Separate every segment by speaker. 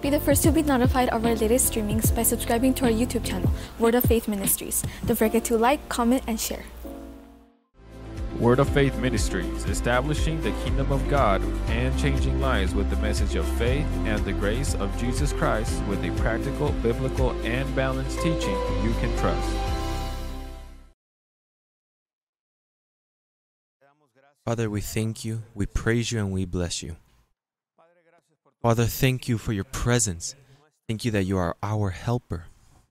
Speaker 1: Be the first to be notified of our latest streamings by subscribing to our YouTube channel, Word of Faith Ministries. Don't forget to like, comment, and share.
Speaker 2: Word of Faith Ministries, establishing the kingdom of God and changing lives with the message of faith and the grace of Jesus Christ with a practical, biblical, and balanced teaching you can trust.
Speaker 3: Father, we thank you, we praise you, and we bless you. Father, thank you for your presence. Thank you that you are our helper.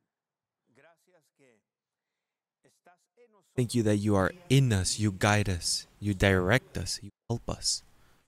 Speaker 3: Thank you that you are in us, you guide us, you direct us, you help us.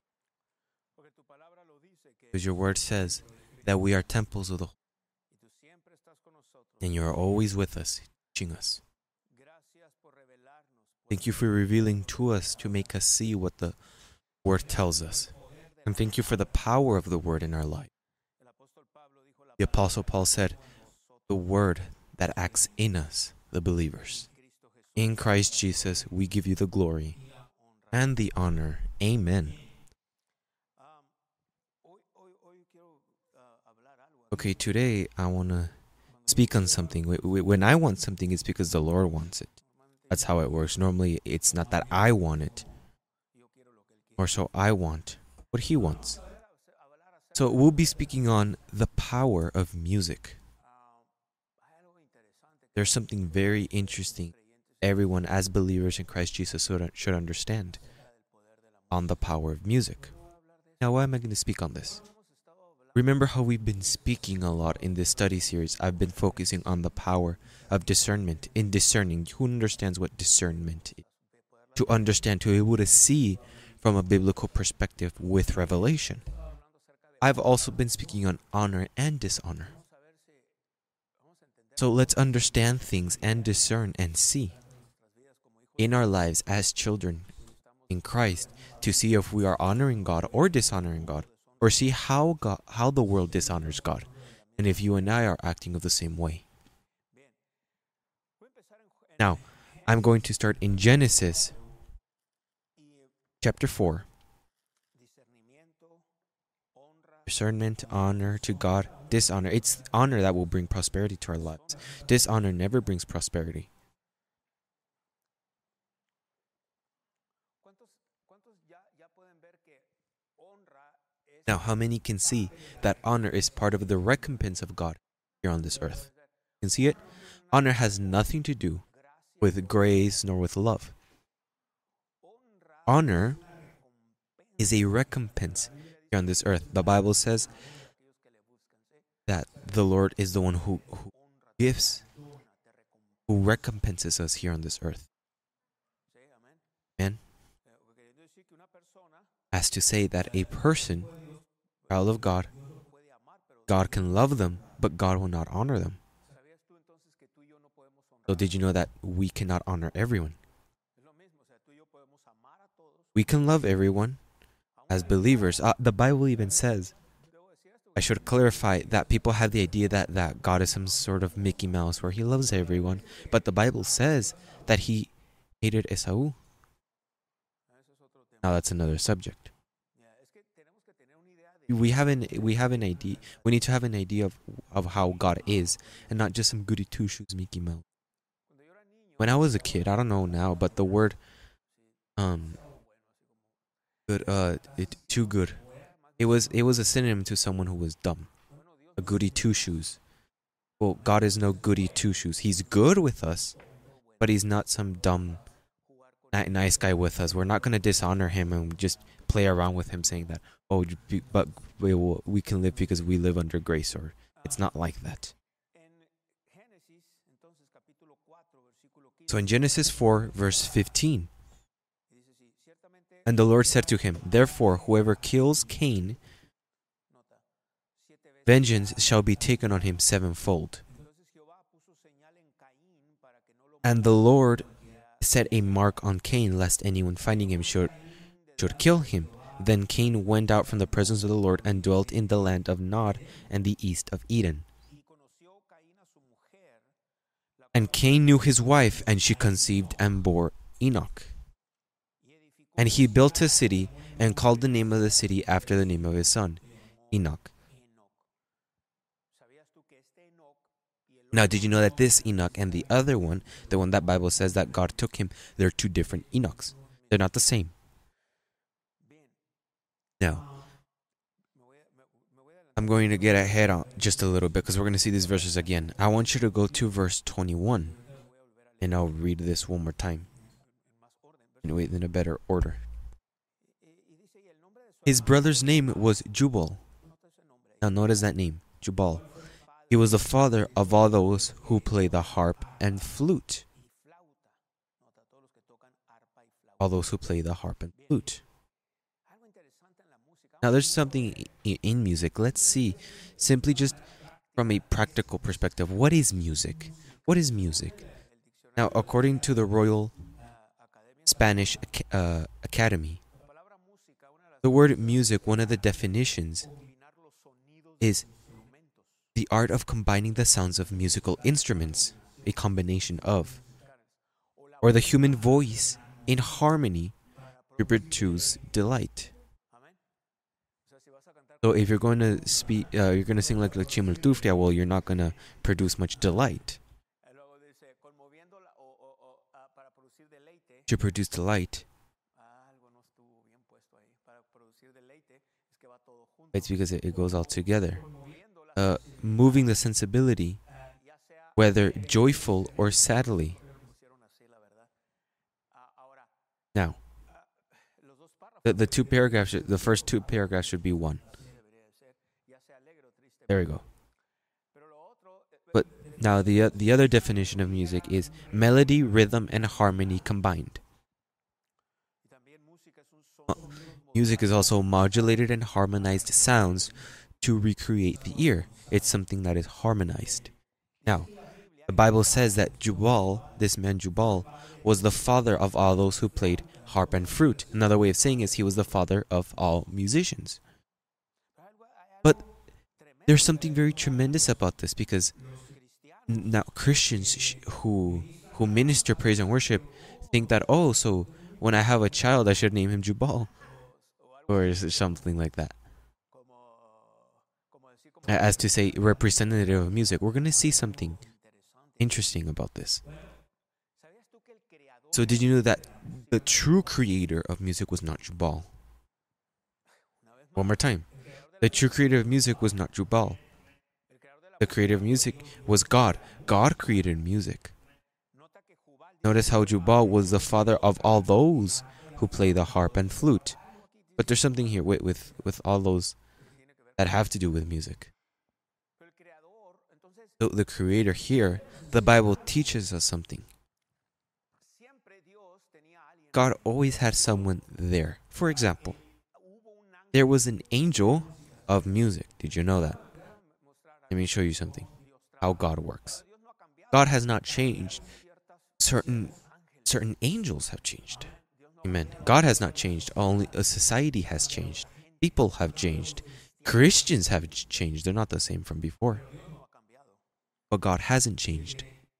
Speaker 3: Because your word says that we are temples of the Holy Spirit, and you are always with us, teaching us. Thank you for revealing to us to make us see what the word tells us. And thank you for the power of the word in our life. The Apostle Paul said, the word that acts in us, the believers. In Christ Jesus, we give you the glory and the honor. Amen. Okay, today I want to speak on something. When I want something, it's because the Lord wants it. That's how it works. Normally, it's not that I want it, or so I want what He wants. So we'll be speaking on the power of music. There's something very interesting everyone as believers in Christ Jesus should understand on the power of music. Now, why am I going to speak on this? Remember how we've been speaking a lot in this study series. I've been focusing on the power of discernment. In discerning, who understands what discernment is? To understand, to be able to see from a biblical perspective with revelation. I've also been speaking on honor and dishonor. So let's understand things and discern and see in our lives as children in Christ to see if we are honoring God or dishonoring God, or see how the world dishonors God, and if you and I are acting of the same way. Now, I'm going to start in Genesis chapter 4. Discernment, honor to God, dishonor. It's honor that will bring prosperity to our lives. Dishonor never brings prosperity. Now, how many can see that honor is part of the recompense of God here on this earth? You can see it? Honor has nothing to do with grace nor with love. Honor is a recompense here on this earth. The Bible says that the Lord is the one who gives, who recompenses us here on this earth. Amen? As to say that a person, child of God, God can love them, but God will not honor them. So did you know that we cannot honor everyone? We can love everyone as believers. The Bible even says, I should clarify that people have the idea that God is some sort of Mickey Mouse where He loves everyone. But the Bible says that He hated Esau. Now that's another subject. We have an idea. We need to have an idea of how God is, and not just some goody two shoes Mickey Mouse. When I was a kid, I don't know now, but the word too good. It was a synonym to someone who was dumb. A goody two shoes. Well, God is no goody two shoes. He's good with us, but He's not some dumb nice guy with us. We're not going to dishonor Him and just play around with Him saying that, but we can live because we live under grace, or it's not like that. So in Genesis 4, verse 15, and the Lord said to him, therefore, whoever kills Cain, vengeance shall be taken on him sevenfold. And the Lord set a mark on Cain, lest anyone finding him should kill him. Then Cain went out from the presence of the Lord and dwelt in the land of Nod and the east of Eden. And Cain knew his wife, and she conceived and bore Enoch. And he built a city and called the name of the city after the name of his son, Enoch. Now, did you know that this Enoch and the other one, the one that Bible says that God took him, they're two different Enochs. They're not the same. Now, I'm going to get ahead on just a little bit because we're going to see these verses again. I want you to go to verse 21, and I'll read this one more time in a better order. His brother's name was Jubal. Now notice that name, Jubal. He was the father of all those who play the harp and flute. All those who play the harp and flute. Now there's something in music. Let's see, simply just from a practical perspective, what is music? What is music? Now, according to the Royal Spanish Academy, the word music, one of the definitions, is the art of combining the sounds of musical instruments, a combination of, or the human voice in harmony to produce delight. So if you're going to speak, you're going to sing like Chimoltufria, well, you're not going to produce much delight. To produce delight, it's because it goes all together. Moving the sensibility, whether joyful or sadly. Now, the two paragraphs, the first two paragraphs should be one. There we go. But now the other definition of music is melody, rhythm, and harmony combined. Music is also modulated and harmonized sounds to recreate the ear. It's something that is harmonized. Now, the Bible says that Jubal, this man Jubal, was the father of all those who played harp and flute. Another way of saying is he was the father of all musicians. But there's something very tremendous about this, because now Christians who minister praise and worship think that, oh, so when I have a child, I should name him Jubal, or is it something like that? As to say, representative of music. We're going to see something interesting about this. So did you know that the true creator of music was not Jubal? One more time. The true creator of music was not Jubal. The creator of music was God. God created music. Notice how Jubal was the father of all those who play the harp and flute. But there's something here with all those that have to do with music. So the creator here, the Bible teaches us something. God always had someone there. For example, there was an angel of music. Did you know that? Let me show you something. How God works. God has not changed. Certain angels have changed. Amen. God has not changed. Only a society has changed. People have changed. Christians have changed. They're not the same from before. But God hasn't changed.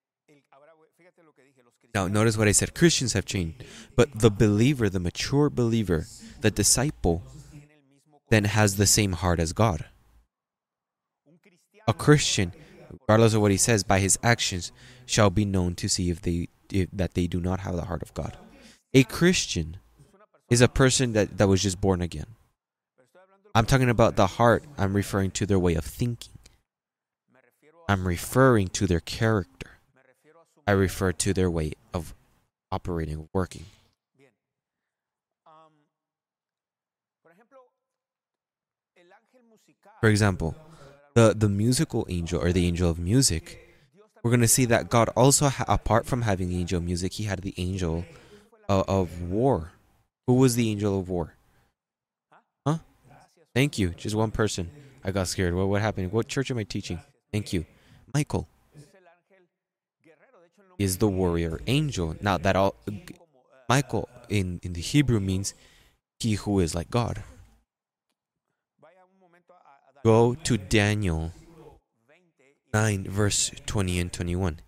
Speaker 3: Now, notice what I said. Christians have changed. But the believer, the mature believer, the disciple, then has the same heart as God. A Christian, regardless of what he says, by his actions, shall be known to see that they do not have the heart of God. A Christian is a person that was just born again. I'm talking about the heart. I'm referring to their way of thinking. I'm referring to their character. I refer to their way of operating, working. For example, the musical angel, or the angel of music, we're going to see that God also, apart from having the angel of music, he had the angel of war. Who was the angel of war? Huh? Thank you. Just one person. I got scared. What happened? What church am I teaching? Thank you. Michael is the warrior angel. Now that all Michael in the Hebrew means he who is like God. Go to Daniel 9 verse 20 and 21.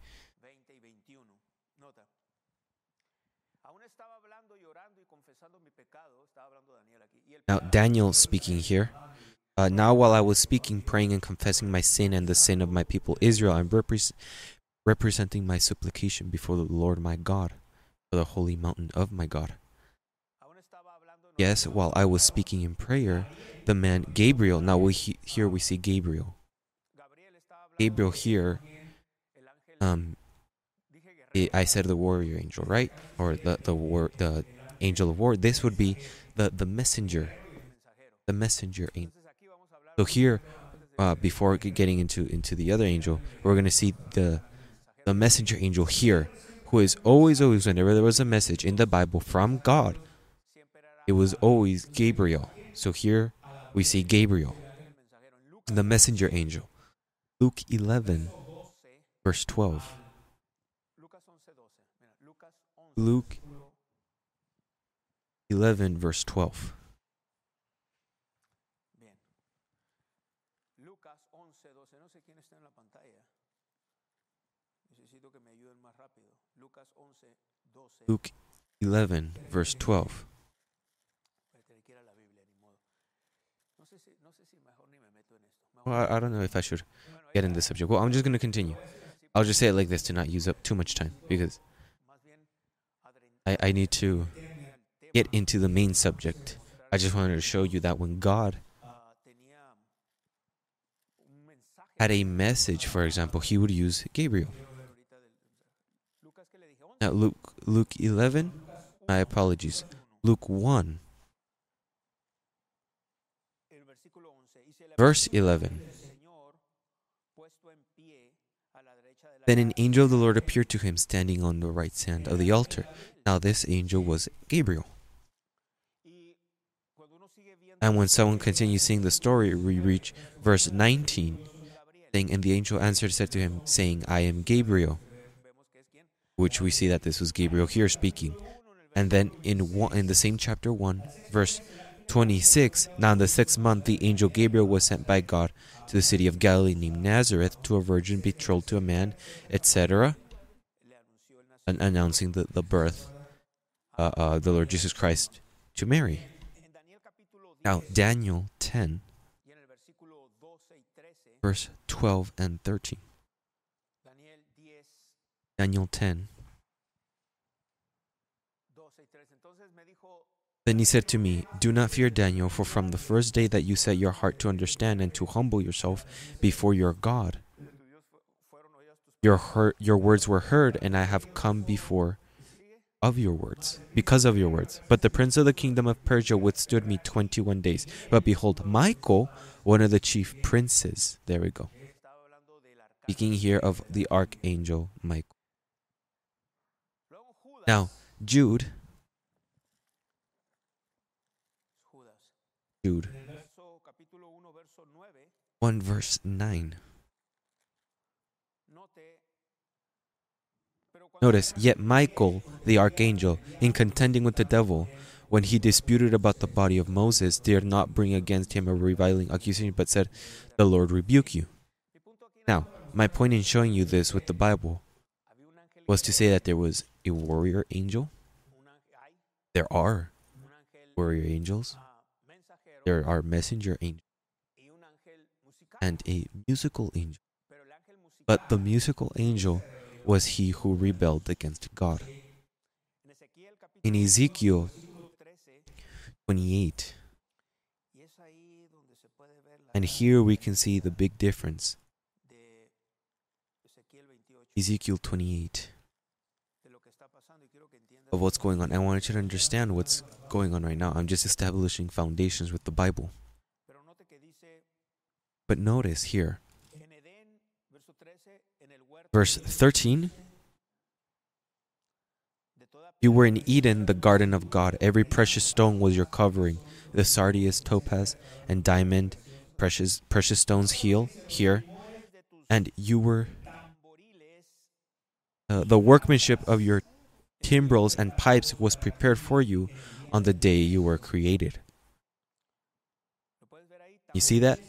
Speaker 3: Now Daniel speaking here, Now while I was speaking, praying, and confessing my sin and the sin of my people Israel, I'm representing my supplication before the Lord my God, for the holy mountain of my God. Yes, while I was speaking in prayer, the man Gabriel, now here we see Gabriel. Gabriel here, I said the warrior angel, right? Or the angel of war. This would be the messenger. The messenger angel. So here, before getting into the other angel, we're going to see the messenger angel here, who is always, whenever there was a message in the Bible from God, it was always Gabriel. So here we see Gabriel, the messenger angel. Luke 11, verse 12. Luke 11, verse 12. Luke 11, verse 12. Well, I don't know if I should get in this subject. Well, I'm just going to continue. I'll just say it like this to not use up too much time, because I need to get into the main subject. I just wanted to show you that when God had a message, for example, he would use Gabriel. Now, Luke 11, my apologies. Luke 1, verse 11. Then an angel of the Lord appeared to him standing on the right hand of the altar. Now this angel was Gabriel. And when someone continues seeing the story, we reach verse 19, saying, and the angel answered said to him, saying, I am Gabriel. Which we see that this was Gabriel here speaking. And then in the same chapter 1, verse 26, now in the 6th month, the angel Gabriel was sent by God to the city of Galilee named Nazareth to a virgin betrothed to a man, etc., and announcing the birth of the Lord Jesus Christ to Mary. Now, Daniel 10, verse 12 and 13. Daniel 10. Then he said to me, do not fear, Daniel, for from the first day that you set your heart to understand and to humble yourself before your God, your words were heard, and I have come because of your words. But the prince of the kingdom of Persia withstood me 21 days. But behold, Michael, one of the chief princes, there we go. Speaking here of the archangel Michael. Now, Jude 1 verse 9. Notice, yet Michael, the archangel, in contending with the devil, when he disputed about the body of Moses, dared not bring against him a reviling accusation, but said, the Lord rebuke you. Now, my point in showing you this with the Bible was to say that there was a warrior angel. There are warrior angels. There are messenger angels. And a musical angel. But the musical angel was he who rebelled against God. In Ezekiel 28, and here we can see the big difference. Ezekiel 28, of what's going on. I want you to understand what's going on right now. I'm just establishing foundations with the Bible. But notice here, verse 13, you were in Eden, the garden of God. Every precious stone was your covering. The sardius, topaz, and diamond, precious stones here. And you were the workmanship of your timbrels and pipes was prepared for you on the day you were created. You see that?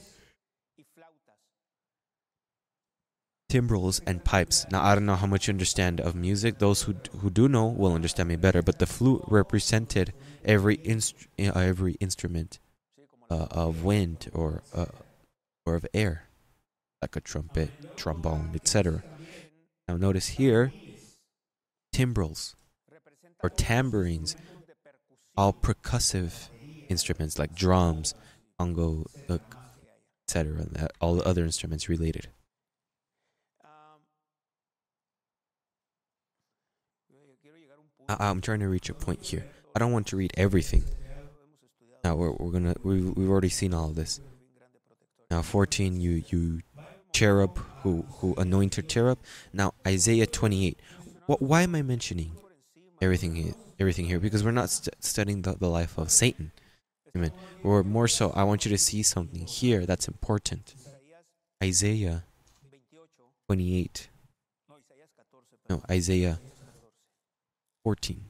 Speaker 3: Timbrels and pipes. Now, I don't know how much you understand of music. Those who do know will understand me better. But the flute represented every instrument. of wind or of air, like a trumpet, trombone, etc. Now notice here, timbrels or tambourines, all percussive instruments like drums, congo, etc. All the other instruments related. I'm trying to reach a point here. I don't want to read everything. Now we've already seen all of this. Now 14, you cherub who anointed cherub. Now Isaiah 28. Why am I mentioning everything here? Because we're not studying the life of Satan. Amen. Or more so, I want you to see something here that's important. Isaiah 28. No, Isaiah 14.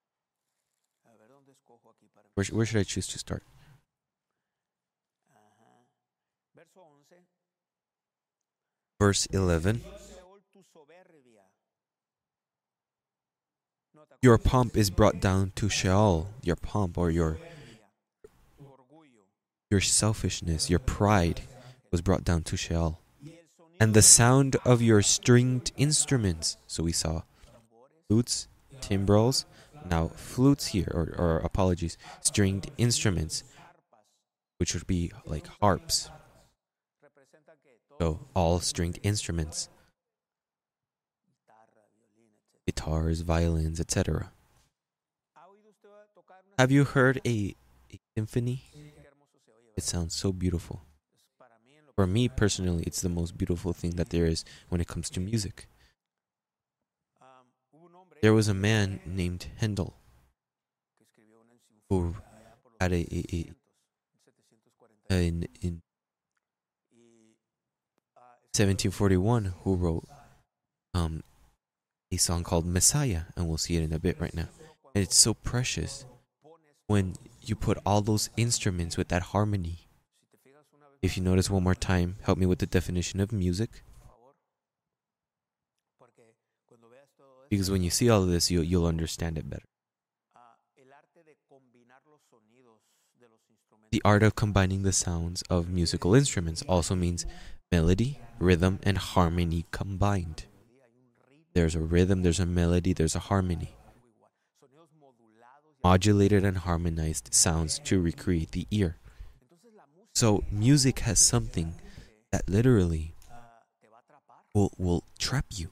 Speaker 3: Where should I choose to start? Verse 11. Your pomp is brought down to Sheol. Your pomp or your selfishness, your pride was brought down to Sheol. And the sound of your stringed instruments. So we saw flutes, timbrels, now flutes here, or apologies, stringed instruments, which would be like harps. So all stringed instruments. Guitars, violins, etc. Have you heard a symphony? It sounds so beautiful. For me personally, it's the most beautiful thing that there is when it comes to music. There was a man named Handel who had in 1741 who wrote a song called Messiah, and we'll see it in a bit right now. And it's so precious when you put all those instruments with that harmony. If you notice one more time, help me with the definition of music. Because when you see all of this, you'll understand it better. The art of combining the sounds of musical instruments also means melody, rhythm, and harmony combined. There's a rhythm, there's a melody, there's a harmony. Modulated and harmonized sounds to recreate the ear. So music has something that literally will trap you.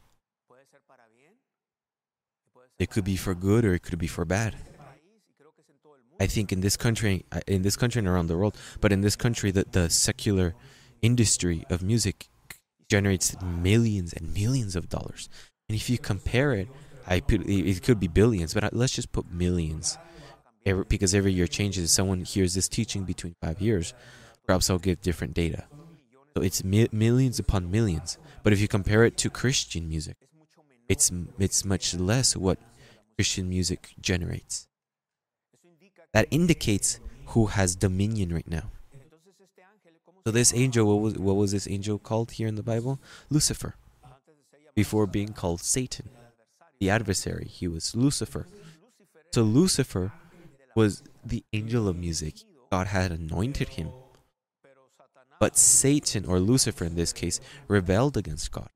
Speaker 3: It could be for good or it could be for bad. I think in this country and around the world, but in this country, the secular industry of music generates millions and millions of dollars. And if you compare it, it could be billions, but let's just put millions. Because every year changes. If someone hears this teaching between 5 years, perhaps I'll give different data. So it's millions upon millions. But if you compare it to Christian music, it's much less what Christian music generates. That indicates who has dominion right now. So this angel, what was this angel called here in the Bible? Lucifer. Before being called Satan, the adversary, he was Lucifer. So Lucifer was the angel of music. God had anointed him. But Satan, or Lucifer in this case, rebelled against God.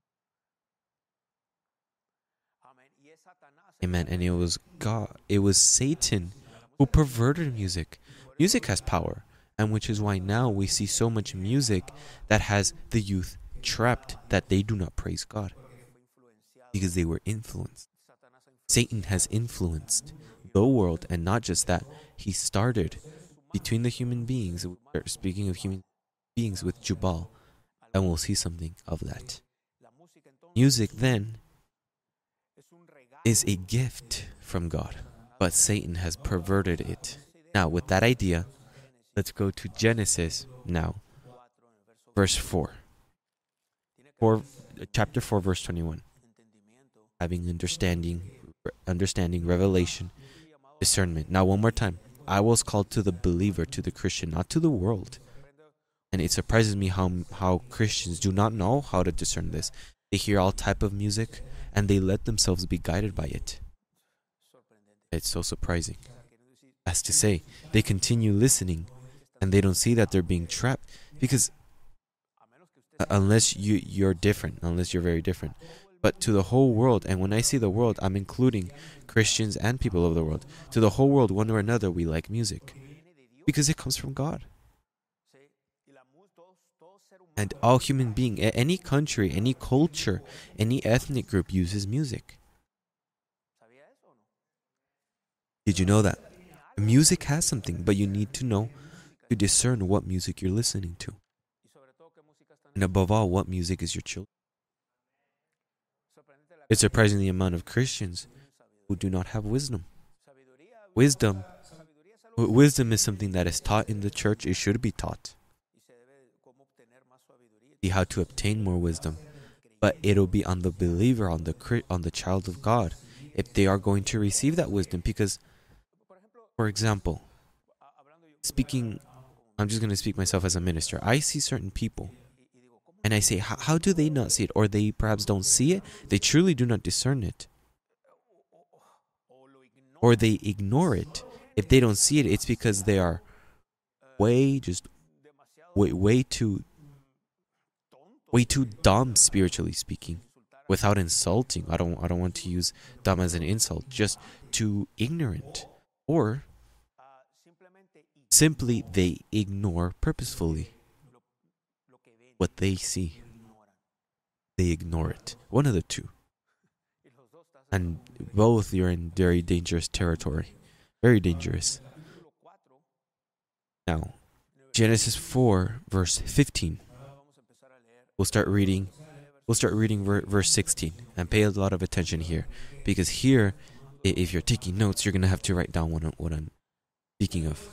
Speaker 3: Amen. And it was Satan who perverted music. Music has power, and which is why now we see so much music that has the youth trapped that they do not praise God. Because they were influenced. Satan has influenced the world, and not just that, he started between the human beings, speaking of human beings, with Jubal, and we'll see something of that. Music then is a gift from God, but Satan has perverted it. Now, with that idea, let's go to Genesis now, verse 4. Chapter 4, verse 21. Having understanding, revelation, discernment. Now, one more time. I was called to the believer, to the Christian, not to the world. And it surprises me how Christians do not know how to discern this. They hear all type of music, and they let themselves be guided by it. It's so surprising. As to say, they continue listening and they don't see that they're being trapped, because unless you're different, unless you're very different. But to the whole world, and when I say the world, I'm including Christians and people of the world. To the whole world, one or another, we like music because it comes from God. And all human beings, any country, any culture, any ethnic group uses music. Did you know that? Music has something, but you need to know to discern what music you're listening to. And above all, what music is your children? It's surprising the amount of Christians who do not have wisdom. Wisdom is something that is taught in the church. It should be taught. See how to obtain more wisdom. But it'll be on the believer, on the child of God, if they are going to receive that wisdom. Because, for example, I'm just going to speak myself as a minister. I see certain people, and I say, how do they not see it? Or they perhaps don't see it. They truly do not discern it. Or they ignore it. If they don't see it, it's because they are way too dumb, spiritually speaking, without insulting. I don't want to use dumb as an insult. Just too ignorant. Or simply they ignore purposefully what they see. They ignore it. One of the two. And both you're in very dangerous territory. Very dangerous. Now, Genesis 4, verse 15. We'll start reading verse 16. And pay a lot of attention here. Because here, if you're taking notes, you're going to have to write down what I'm speaking of.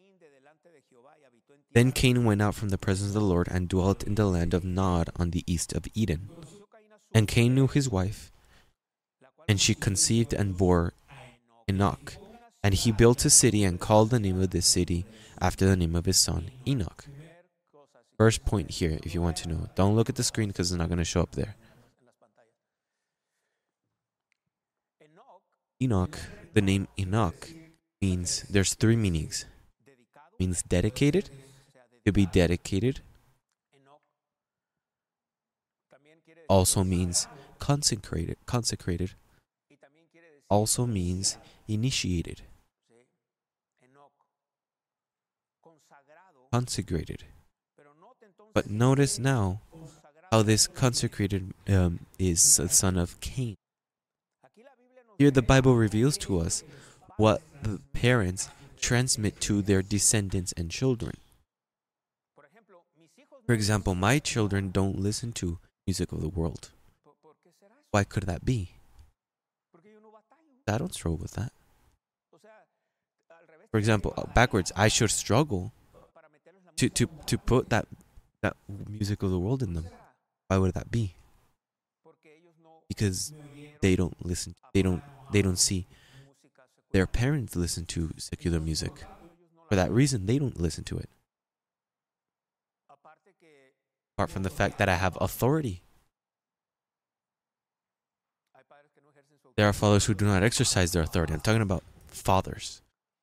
Speaker 3: Then Cain went out from the presence of the Lord and dwelt in the land of Nod on the east of Eden. And Cain knew his wife, and she conceived and bore Enoch. And he built a city and called the name of this city after the name of his son, Enoch. First point here, if you want to know. Don't look at the screen because it's not going to show up there. Enoch, the name Enoch, means, there's three meanings. It means dedicated, to be dedicated. Also means consecrated. Also means initiated. Consecrated. But notice now how this consecrated is the son of Cain. Here the Bible reveals to us what the parents transmit to their descendants and children. For example, my children don't listen to music of the world. Why could that be? I don't struggle with that. For example, backwards, I should struggle to put that music of the world in them. Why would that be? Because they don't listen. They don't see their parents listen to secular music. For that reason, they don't listen to it. Apart from the fact that I have authority. There are fathers who do not exercise their authority. I'm talking about fathers.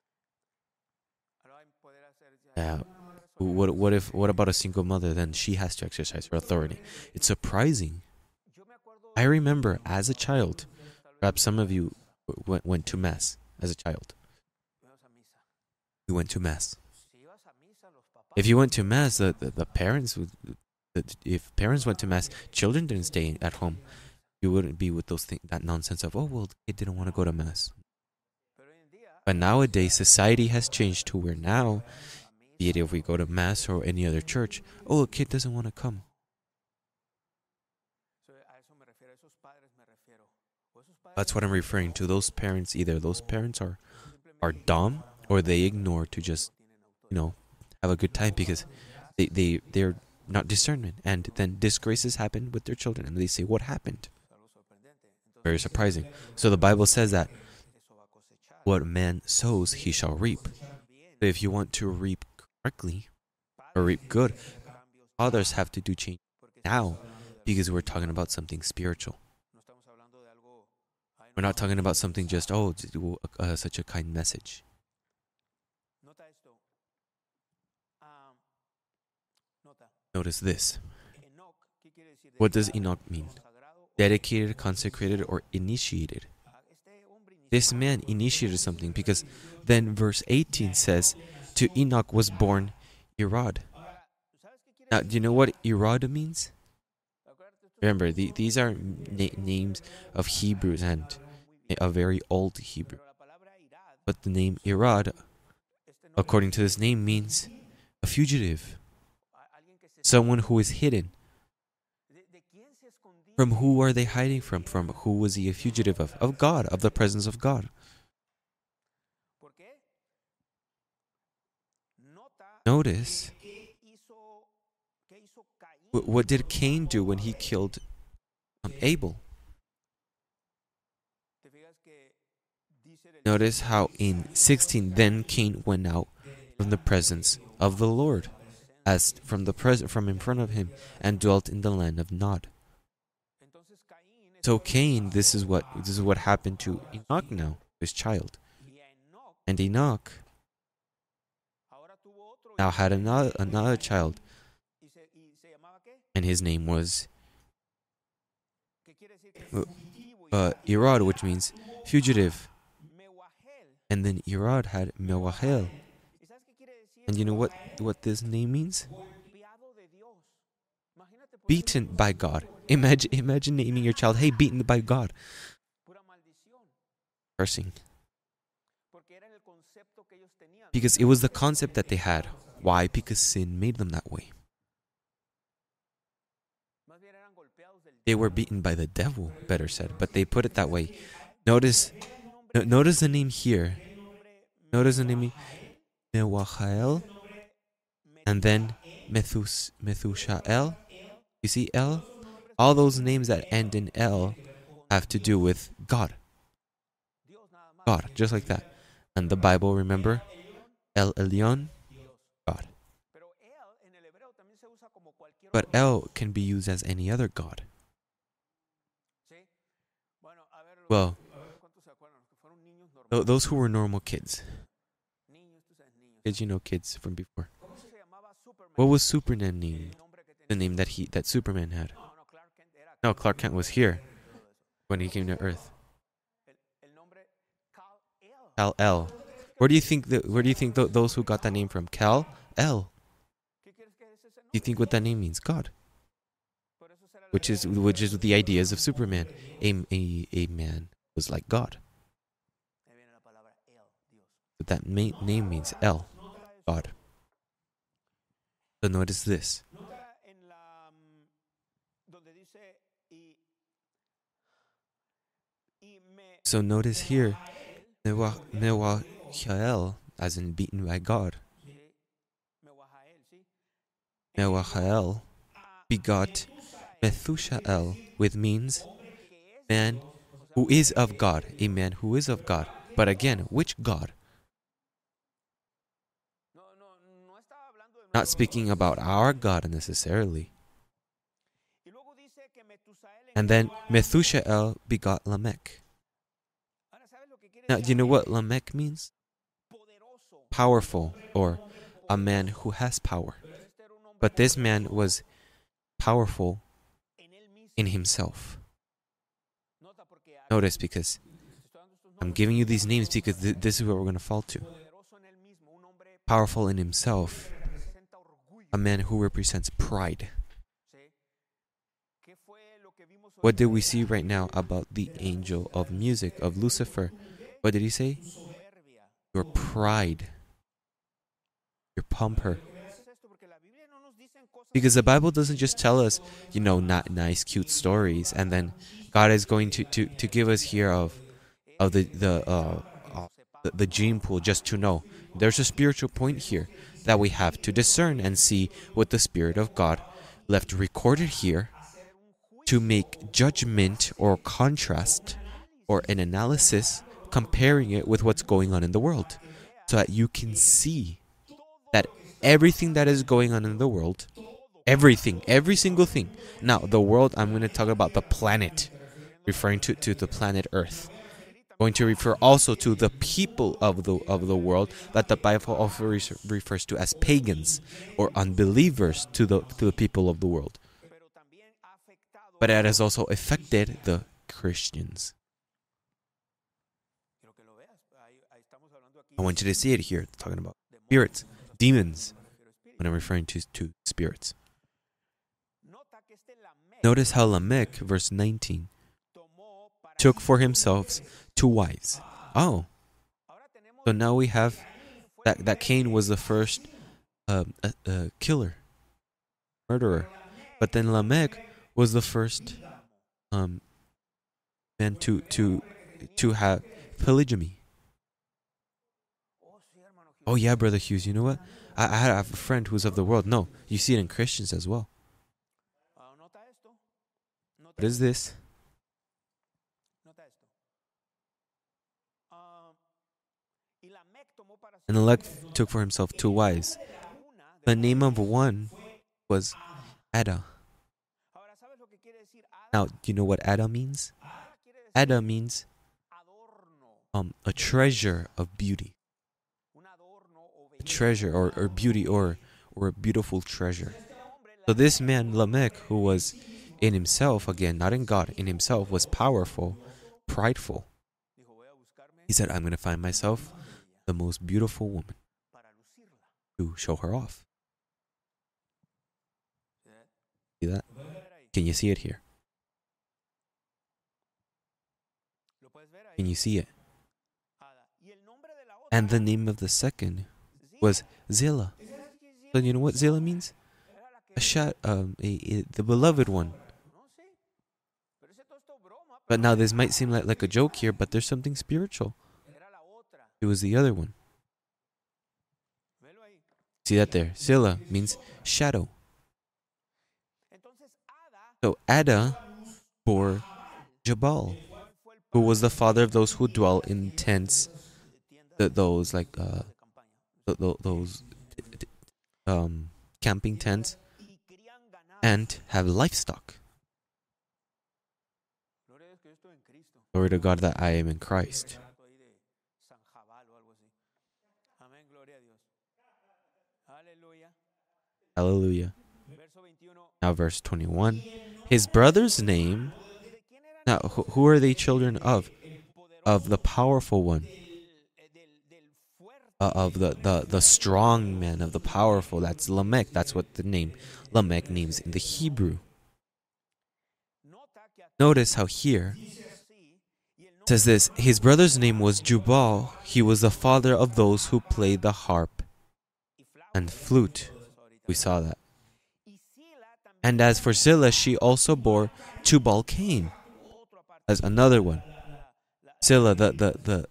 Speaker 3: What about a single mother? Then she has to exercise her authority. It's surprising. I remember as a child, perhaps some of you went to Mass as a child. You went to Mass. If you went to Mass, the parents would. If parents went to Mass, children didn't stay at home. You wouldn't be with that nonsense of, oh, well, the kid didn't want to go to Mass. But nowadays, society has changed to where now, be it if we go to Mass or any other church, oh, a kid doesn't want to come. That's what I'm referring to. Those parents, either those parents are dumb or they ignore to just, have a good time because they're not discernment. And then disgraces happen with their children and they say, what happened? Very surprising. So the Bible says that what man sows, he shall reap. So if you want to reap correctly or reap good, fathers have to do change now because we're talking about something spiritual. We're not talking about something just, such a kind message. Notice this. What does Enoch mean? Dedicated, consecrated, or initiated. This man initiated something because then verse 18 says, to Enoch was born Irad. Now, do you know what Irad means? Remember, these are names of Hebrews and a very old Hebrew. But the name Irad, according to this name, means a fugitive. Someone who is hidden. From who are they hiding from? From who was he a fugitive of? Of God, of the presence of God. Notice, what did Cain do when he killed Abel? Notice how in 16, then Cain went out from the presence of the Lord, as from in front of him, and dwelt in the land of Nod. So Cain, this is what happened to Enoch now, his child. And Enoch now had another child, and his name was Irad, which means fugitive. And then Irad had Mewahel. And you know what this name means? Beaten by God. Imagine naming your child, hey, beaten by God. Cursing. Because it was the concept that they had. Why? Because sin made them that way. They were beaten by the devil, better said, but they put it that way. Notice the name here. Notice the name Mewachael, and then Methushael. You see El? All those names that end in El have to do with God. God, just like that. And the Bible, remember? El Elyon, God. But El can be used as any other God. Well, those who were normal kids. Kids, you know kids from before. What was Superman name? The name that Superman had. No, Clark Kent was here when he came to Earth. Kal-El. Where do you think those who got that name from? Kal-El. Do you think what that name means? God. Which is the ideas of Superman. A man was like God. But that name means El, God. So notice this. So notice here, Mewachael, as in beaten by God. Mewachael begot Methushael, which means man who is of God, a man who is of God. But again, which God? Not speaking about our God necessarily. And then Methushael begot Lamech. Now, do you know what Lamech means? Powerful, or a man who has power. But this man was powerful in himself. Notice, because I'm giving you these names because this is what we're going to fall to. Powerful in himself. A man who represents pride. What did we see right now about the angel of music, of Lucifer? What did he say? Your pride. Your pumper. Because the Bible doesn't just tell us, not nice, cute stories, and then God is going to give us here of the gene pool just to know. There's a spiritual point here that we have to discern and see what the Spirit of God left recorded here to make judgment or contrast or an analysis comparing it with what's going on in the world, so that you can see that everything that is going on in the world, everything, every single thing. Now, the world, I'm going to talk about the planet, referring to the planet Earth. going to refer also to the people of the world that the Bible also refers to as pagans or unbelievers to the people of the world. But it has also affected the Christians. I want you to see it here. It's talking about spirits, demons, when I'm referring to spirits. Notice how Lamech, verse 19, took for himself 2 wives. Oh, so now we have that Cain was the first killer, murderer, but then Lamech was the first man to have polygamy. Oh yeah, Brother Hughes, you know what? I have a friend who's of the world. No, you see it in Christians as well. What is this? And Lamech took for himself 2 wives. The name of one was Ada. Now, do you know what Ada means? Ada means a treasure of beauty. A treasure or beauty or a beautiful treasure. So this man, Lamech, who was in himself, again, not in God, in himself, was powerful, prideful. He said, I'm going to find myself the most beautiful woman to show her off. See that? Can you see it here? Can you see it? And the name of the second was Zillah. So you know what Zillah means? The beloved one. But now this might seem like a joke here, but there's something spiritual. It was the other one. See that there? Zillah means shadow. So Ada bore Jabal, who was the father of those who dwell in tents, those camping tents, and have livestock. Glory to God that I am in Christ. Hallelujah. Now verse 21. His brother's name. Now who are they children of? Of the powerful one. Of the strong man, of the powerful. That's Lamech. That's what the name Lamech means in the Hebrew. Notice how here it says this. His brother's name was Jubal. He was the father of those who played the harp and flute. We saw that. And as for Zillah, she also bore Tubal Cain. As another one. Zillah, the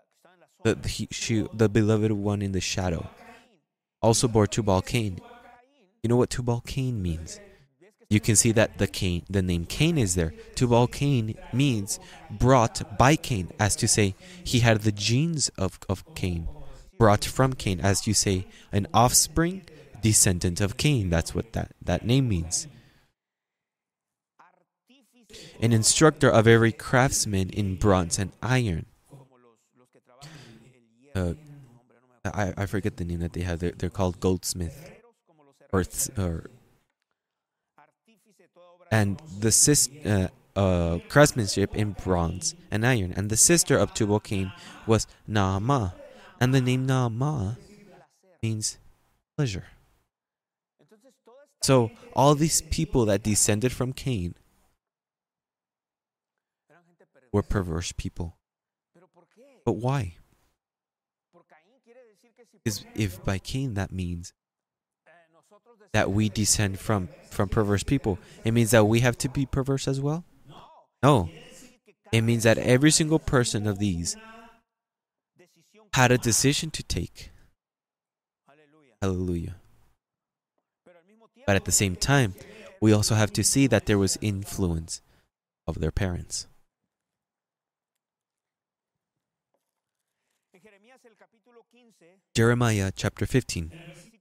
Speaker 3: beloved one in the shadow, also bore Tubal Cain. You know what Tubal Cain means? You can see that the name Cain is there. Tubal Cain means brought by Cain, as to say he had the genes of Cain, brought from Cain, as you say an offspring, descendant of Cain. That's what that name means. An instructor of every craftsman in bronze and iron. I forget the name that they have. They're called goldsmith, and the craftsmanship in bronze and iron. And the sister of Tubal Cain was Naamah, and the name Naamah means pleasure. So all these people that descended from Cain were perverse people. But why? If by Cain that means that we descend from perverse people, it means that we have to be perverse as well? No. It means that every single person of these had a decision to take. Hallelujah. But at the same time, we also have to see that there was influence of their parents. Jeremiah chapter 15,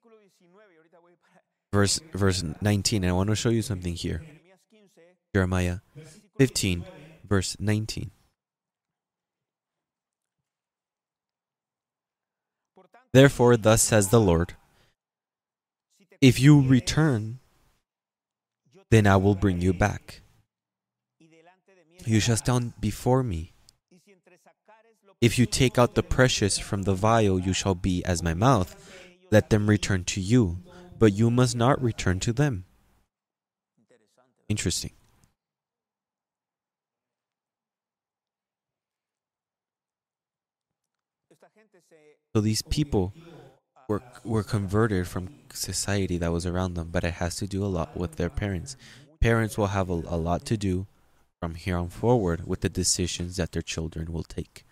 Speaker 3: verse 19. And I want to show you something here. Jeremiah 15, verse 19. Therefore, thus says the Lord, if you return, then I will bring you back. You shall stand before me. If you take out the precious from the vial, you shall be as my mouth. Let them return to you, but you must not return to them. Interesting. So these people were converted from society that was around them, but it has to do a lot with their parents. Parents will have a lot to do from here on forward with the decisions that their children will take.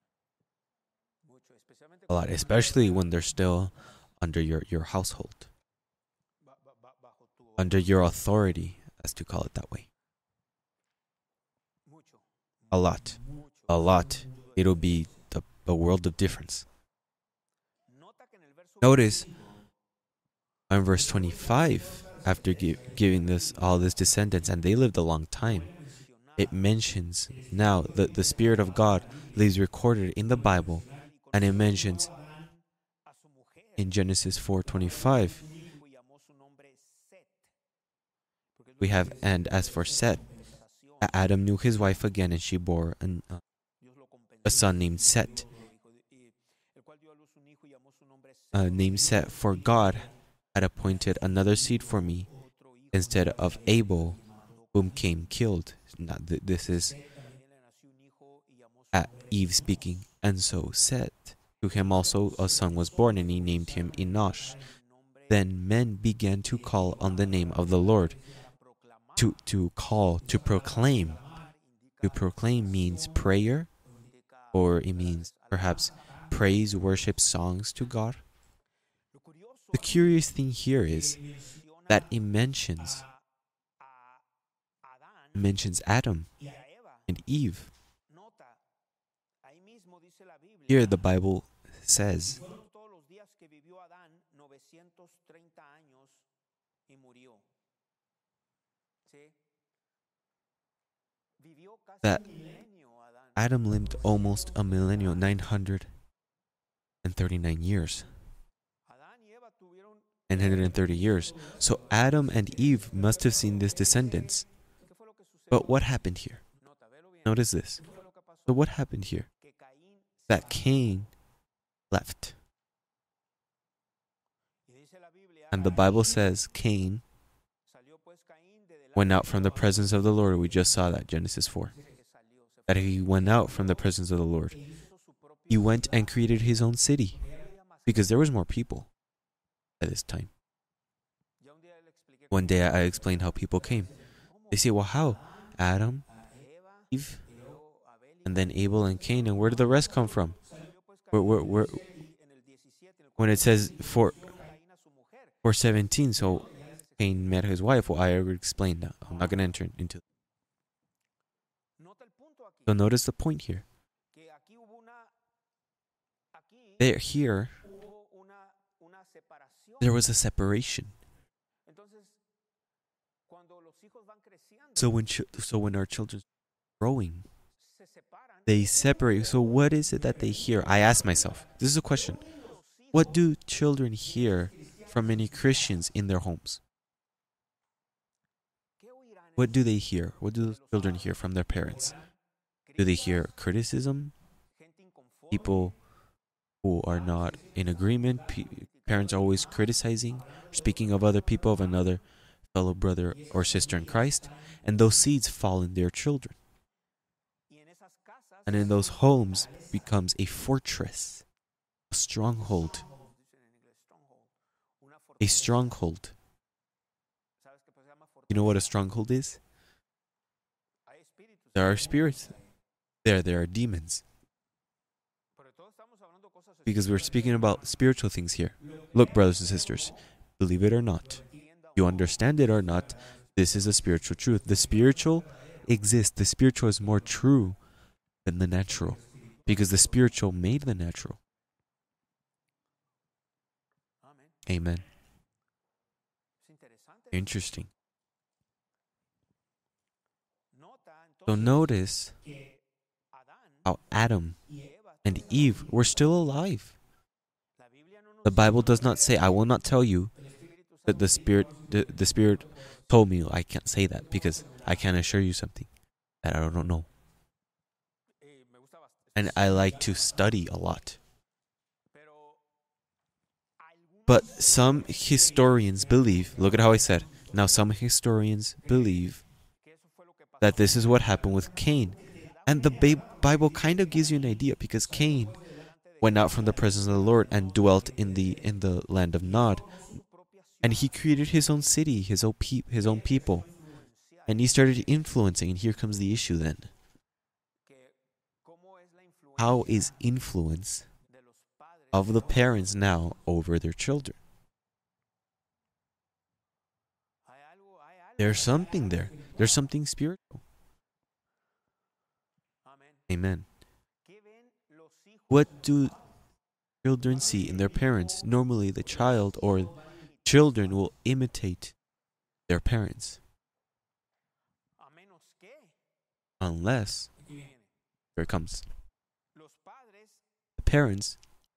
Speaker 3: A lot, especially when they're still under your household, under your authority, as to call it that way. A lot. It'll be a world of difference. Notice in verse 25, after giving this all this descendants, and they lived a long time, it mentions now that the Spirit of God leaves recorded in the Bible, and it mentions in Genesis 4:25, we have, and as for Seth, Adam knew his wife again, and she bore a son named Seth. Named Seth, for God had appointed another seed for me instead of Abel, whom Cain killed. Now, this is Eve speaking. And so Seth, to him also a son was born, and he named him Enosh. Then men began to call on the name of the Lord. To call, to proclaim. To proclaim means prayer, or it means perhaps praise, worship, songs to God. The curious thing here is that it mentions Adam and Eve. Here the Bible says that Adam lived almost a millennium, 939 years. 930 years. So Adam and Eve must have seen this descendants. But what happened here? Notice this. So what happened here? That Cain left. And the Bible says Cain went out from the presence of the Lord. We just saw that, Genesis 4. That he went out from the presence of the Lord. He went and created his own city, because there was more people at this time. One day I explained how people came. They say, well, how? Adam, Eve, and then Abel and Cain, and where did the rest come from? Where, when it says 4:17, so Cain met his wife. Well, I already explained that. I'm not going to enter into it. So notice the point here. Here, there was a separation. So when our children are growing, they separate. So what is it that they hear? I ask myself, this is a question. What do children hear from many Christians in their homes? What do they hear? What do those children hear from their parents? Do they hear criticism? People who are not in agreement? Parents are always criticizing, speaking of other people, of another fellow brother or sister in Christ, and those seeds fall in their children. And in those homes becomes a fortress, a stronghold. A stronghold. You know what a stronghold is? There are spirits. There are demons. Because we're speaking about spiritual things here. Look, brothers and sisters, believe it or not, you understand it or not, this is a spiritual truth. The spiritual exists. The spiritual is more true than the natural, because the spiritual made the natural. Amen. Interesting. So notice how Adam and Eve were still alive. The Bible does not say, I will not tell you that the Spirit told me. I can't say that because I can't assure you something that I don't know. And I like to study a lot. But some historians believe, look at how I said, now some historians believe that this is what happened with Cain. And the Bible kind of gives you an idea, because Cain went out from the presence of the Lord and dwelt in the land of Nod. And he created his own city, his own people. And he started influencing, and here comes the issue then. How is influence of the parents now over their children? There's something there. There's something spiritual. Amen. What do children see in their parents? Normally, the child or children will imitate their parents. Unless, here it comes, the parents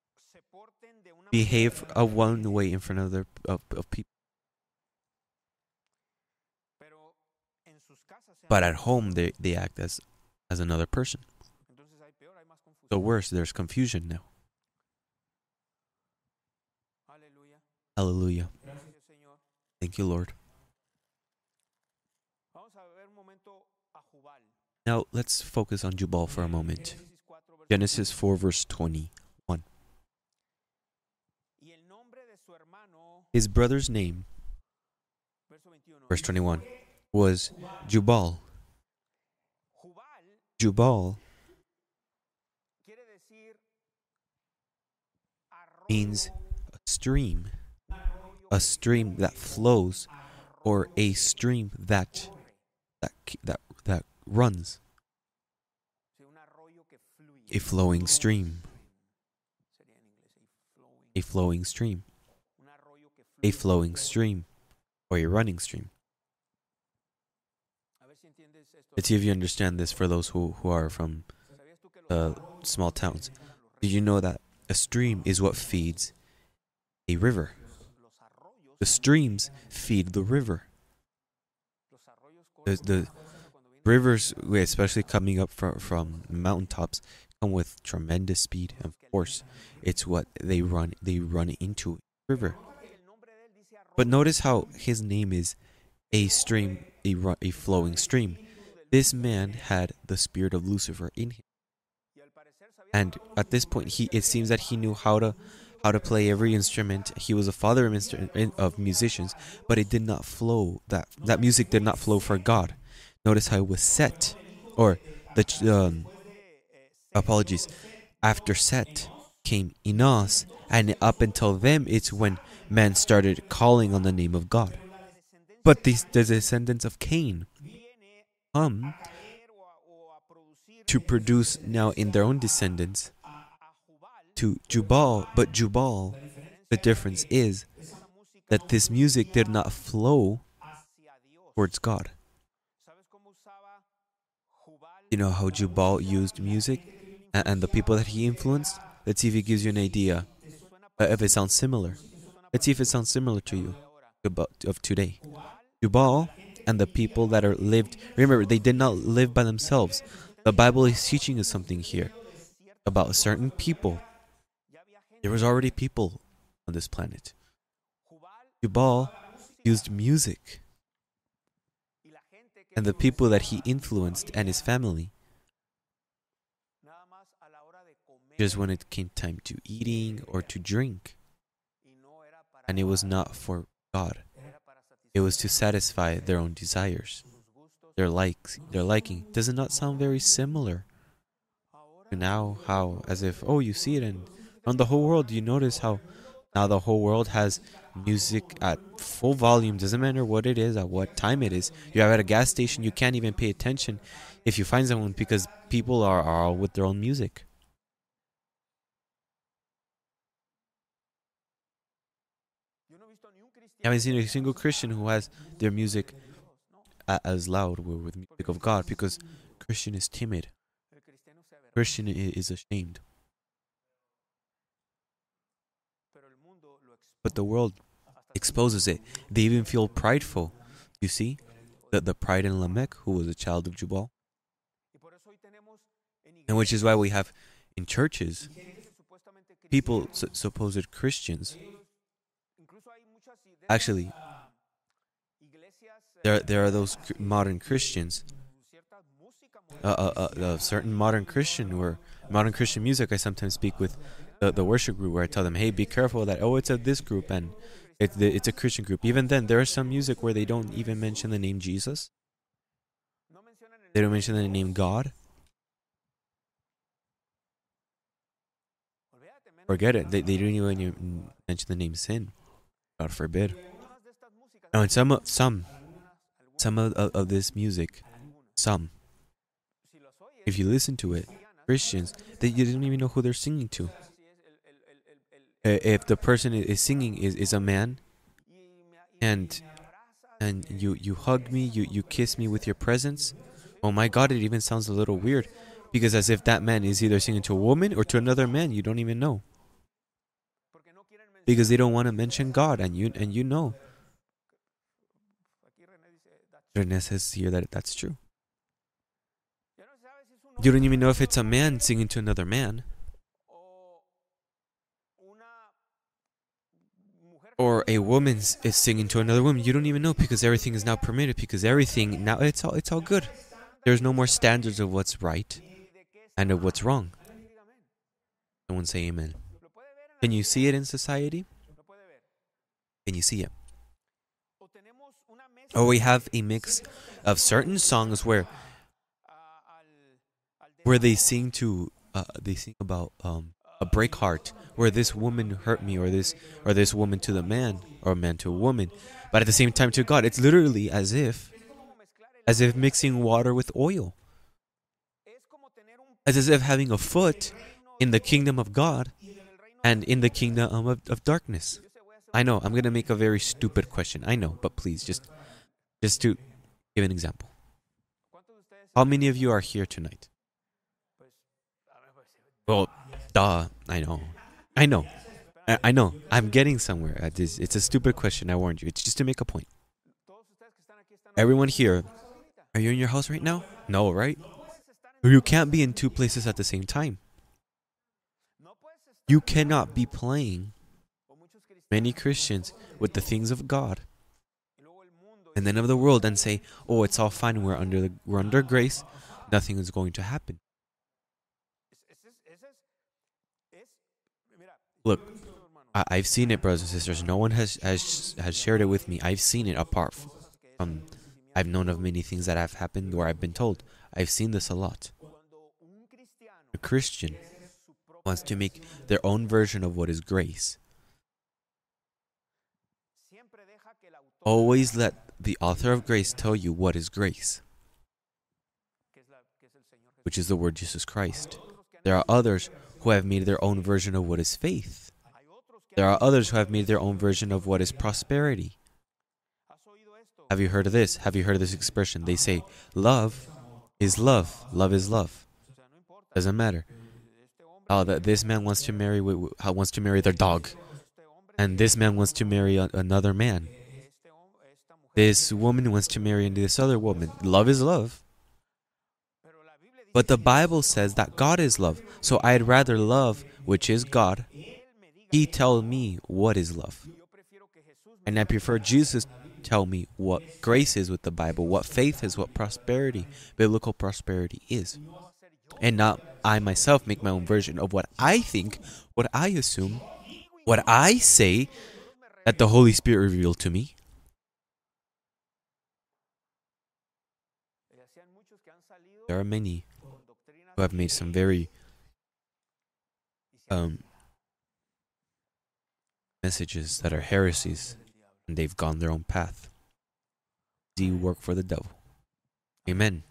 Speaker 3: behave one way in front of people. But at home, they act as another person. So worse, there's confusion now. Hallelujah. Thank you, Lord. Now, let's focus on Jubal for a moment. Genesis 4, verse 21. His brother's name, verse 21, was Jubal. Jubal means a stream that flows, or a stream that runs. A flowing stream. A flowing stream. A flowing stream, or a running stream. Let's see if you understand this for those who are from small towns. Did you know that a stream is what feeds a river? The streams feed the river. The rivers, especially coming up from mountaintops, come with tremendous speed and force. It's what they run into a river. But notice how his name is a stream, a flowing stream. This man had the spirit of Lucifer in him. And at this point, it seems that he knew how to play every instrument. He was a father of musicians, but it did not flow. That music did not flow for God. Notice how it was Set, or after Set came Enos, and up until them, it's when man started calling on the name of God. But the descendants of Cain come to produce now in their own descendants to Jubal. But Jubal, the difference is that this music did not flow towards God. You know how Jubal used music and the people that he influenced? Let's see if it gives you an idea. If it sounds similar. Let's see if it sounds similar to you of today. Jubal and the people that are lived, remember, they did not live by themselves. The Bible is teaching us something here about certain people. There was already people on this planet. Jubal used music. And the people that he influenced and his family, just when it came time to eating or to drink, and it was not for God. It was to satisfy their own desires, their liking. Does it not sound very similar to now? How, as if, you see it on the whole world. You notice how now the whole world has music at full volume. Doesn't matter what it is, at what time it is. You have at a gas station, you can't even pay attention if you find someone, because people are all with their own music. I haven't seen a single Christian who has their music as loud with music of God, because Christian is timid. Christian is ashamed. but the world exposes it. They even feel prideful. You see? The pride in Lamech, who was a child of Jubal. And which is why we have in churches people, supposed Christians. Actually, there are those modern Christians, certain modern Christian or modern Christian music. I sometimes speak with the worship group where I tell them, hey, be careful that, it's of this group and it's a Christian group. Even then, there is some music where they don't even mention the name Jesus. They don't mention the name God. Forget it. They don't even mention the name sin. God forbid. Now, in some of this music, if you listen to it, Christians, you don't even know who they're singing to. If the person is singing is a man, and you hug me, you kiss me with your presence, oh my God, it even sounds a little weird, because as if that man is either singing to a woman or to another man you don't even know, because they don't want to mention God, and you know. René says here that that's true. You don't even know if it's a man singing to another man, or a woman is singing to another woman. You don't even know, because everything is now permitted, because everything now it's all good. There's no more standards of what's right and of what's wrong. Someone say amen. Can you see it in society? Can you see it? Or we have a mix of certain songs where they sing about a break heart, where this woman hurt me, or this woman to the man, or man to a woman, but at the same time to God. It's literally as if mixing water with oil. As if having a foot in the kingdom of God and in the kingdom of darkness. I know, I'm going to make a very stupid question. I know, but please, just to give an example. How many of you are here tonight? Well, duh, I know. I'm getting somewhere. It's a stupid question, I warned you. It's just to make a point. Everyone here, are you in your house right now? No, right? You can't be in two places at the same time. You cannot be playing many Christians with the things of God and then of the world and say, oh, it's all fine, we're under grace, nothing is going to happen. Look, I've seen it, brothers and sisters. No one has shared it with me. I've seen it apart from, I've known of many things that have happened where I've been told. I've seen this a lot. A Christian wants to make their own version of what is grace. Always let the author of grace tell you what is grace, which is the word Jesus Christ. There are others who have made their own version of what is faith. There are others who have made their own version of what is prosperity. Have you heard of this? Have you heard of this expression? They say, love is love. Love is love. Doesn't matter. This man wants to marry their dog, and this man wants to marry another man. This woman wants to marry this other woman. Love is love. But the Bible says that God is love. So I'd rather love, which is God, He tell me what is love. And I prefer Jesus tell me what grace is with the Bible, what faith is, what prosperity, biblical prosperity is. And not I myself make my own version of what I think, what I assume, what I say that the Holy Spirit revealed to me. There are many who have made some very messages that are heresies, and they've gone their own path. Do you work for the devil? Amen.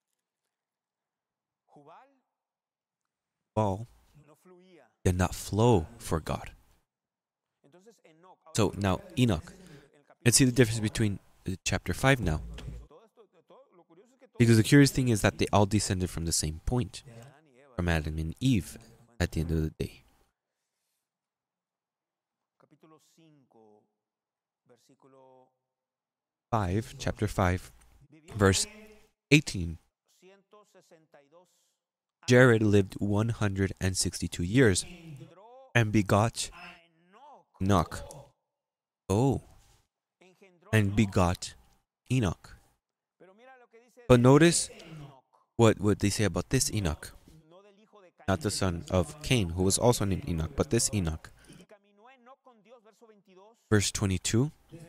Speaker 3: Baal did not flow for God. So now Enoch. Let's see the difference between chapter 5 now. Because the curious thing is that they all descended from the same point, from Adam and Eve, at the end of the day. 5, chapter 5, verse 18. Jared lived 162 years and begot Enoch. Oh, and begot Enoch. But notice what they say about this Enoch. Not the son of Cain, who was also named Enoch, but this Enoch. Verse 22.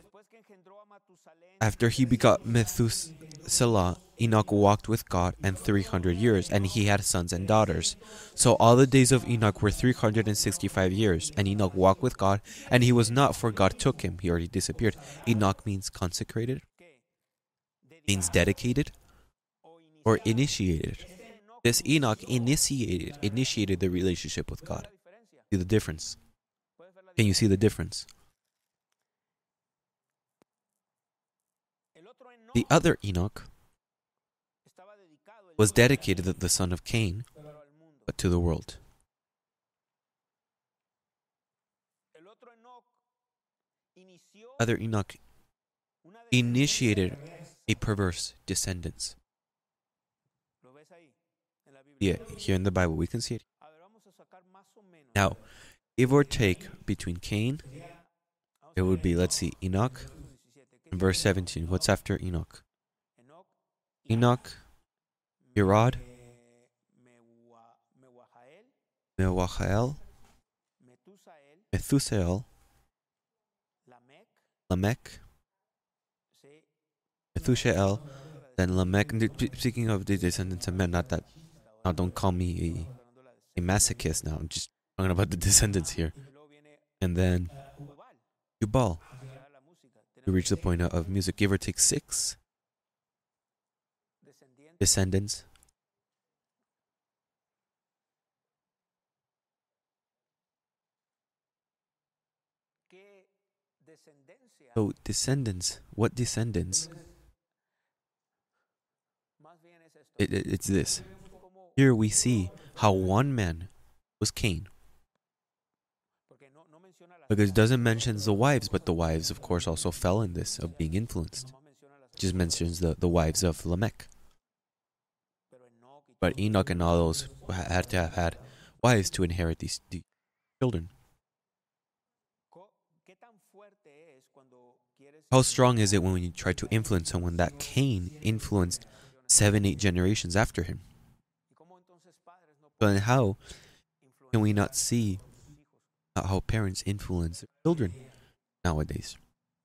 Speaker 3: After he begot Methuselah, Enoch walked with God 300 years, and he had sons and daughters. So all the days of Enoch were 365 years, and Enoch walked with God, and he was not, for God took him. He already disappeared. Enoch means consecrated, means dedicated, or initiated. This Enoch initiated the relationship with God. See the difference? Can you see the difference? The other Enoch was dedicated to the son of Cain, but to the world. Other Enoch initiated a perverse descendants. Yeah, here in the Bible, we can see it. Now, give or take between Cain, it would be, let's see, Enoch, in verse 17. What's after Enoch? Enoch, Irad, Mewahael, Methusael, Lamech, Methusael, then Lamech. Speaking of the descendants of men, not that. Now, don't call me a masochist now. I'm just talking about the descendants here. And then Jubal, to reach the point of music, give or take 6 descendants. So descendants, what descendants? It's this. Here we see how one man was Cain. Because it doesn't mention the wives, but the wives, of course, also fell in this, of being influenced. It just mentions the wives of Lamech. But Enoch and all those had to have had wives to inherit these children. How strong is it when you try to influence someone that Cain influenced 7-8 generations after him? But how can we not see how parents influence their children nowadays?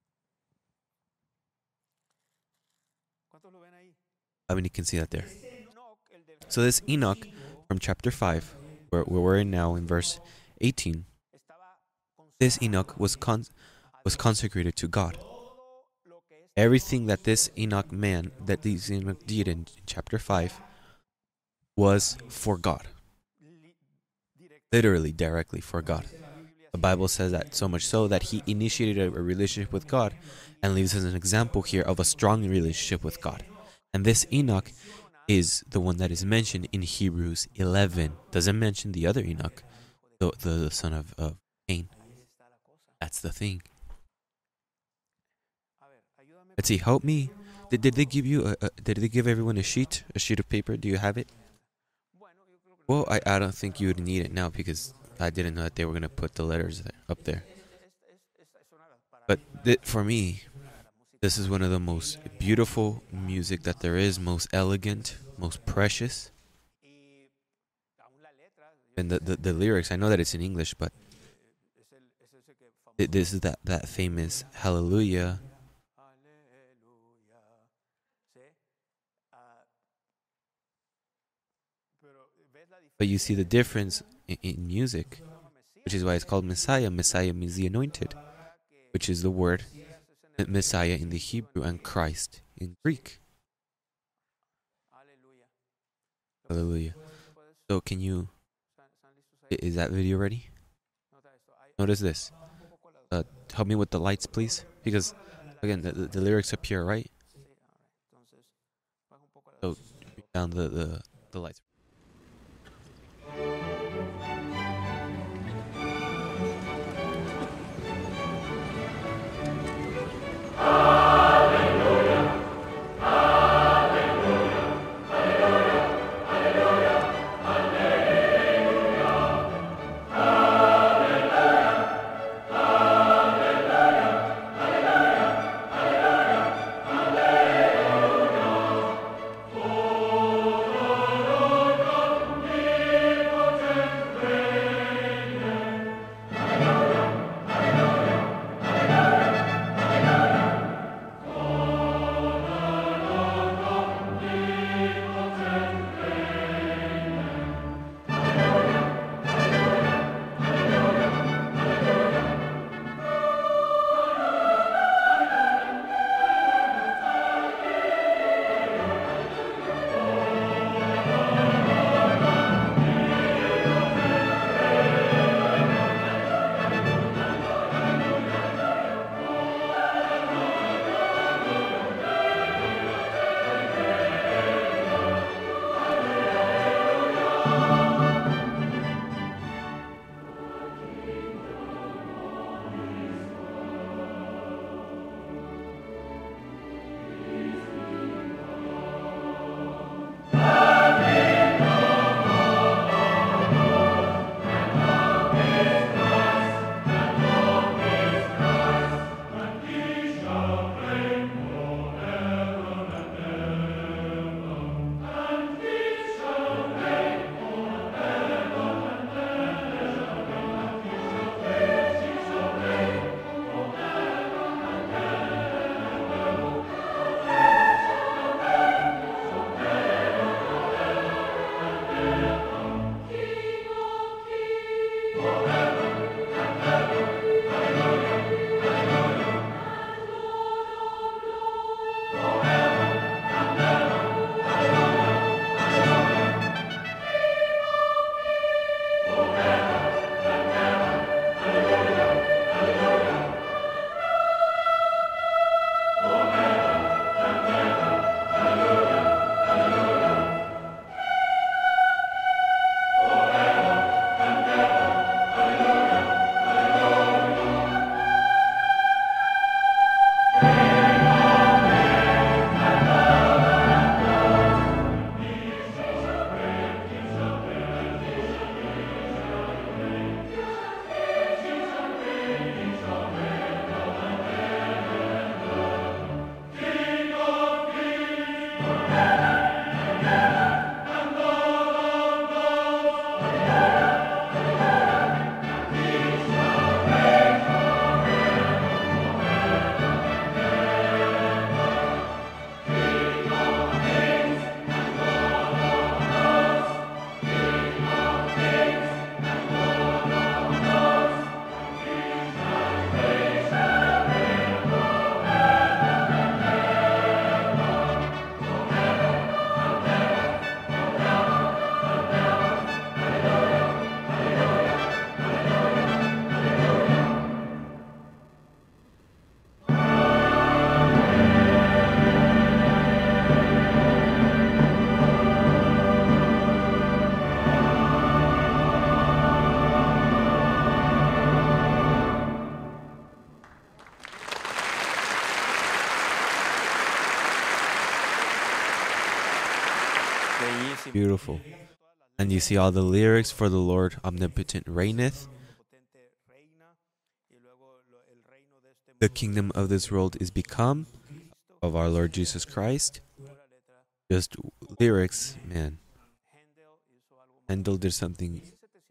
Speaker 3: How many can see that there? So this Enoch from chapter 5, where we're in now in verse 18, this Enoch was consecrated to God. Everything that this Enoch man, that these Enoch did in chapter 5, was for God. Literally, directly for God. The Bible says that so much so that he initiated a relationship with God and leaves us an example here of a strong relationship with God. And this Enoch is the one that is mentioned in Hebrews 11. Doesn't mention the other Enoch, the son of Cain. That's the thing. Let's see, help me. Did they give you did they give everyone a sheet of paper? Do you have it? Well, I don't think you would need it now because I didn't know that they were going to put the letters up there. But for me, this is one of the most beautiful music that there is, most elegant, most precious. And the lyrics, I know that it's in English, but this is that famous Hallelujah. But you see the difference in music, which is why it's called Messiah. Messiah means the anointed, which is the word Messiah in the Hebrew and Christ in Greek. Hallelujah. So can you, is that video ready? Notice this. Help me with the lights, please. Because, again, the lyrics appear, right? So, down the lights.
Speaker 4: Hallelujah.
Speaker 3: Beautiful. And you see all the lyrics for the Lord omnipotent reigneth. The kingdom of this world is become of our Lord Jesus Christ. Just lyrics, man. Handel did something.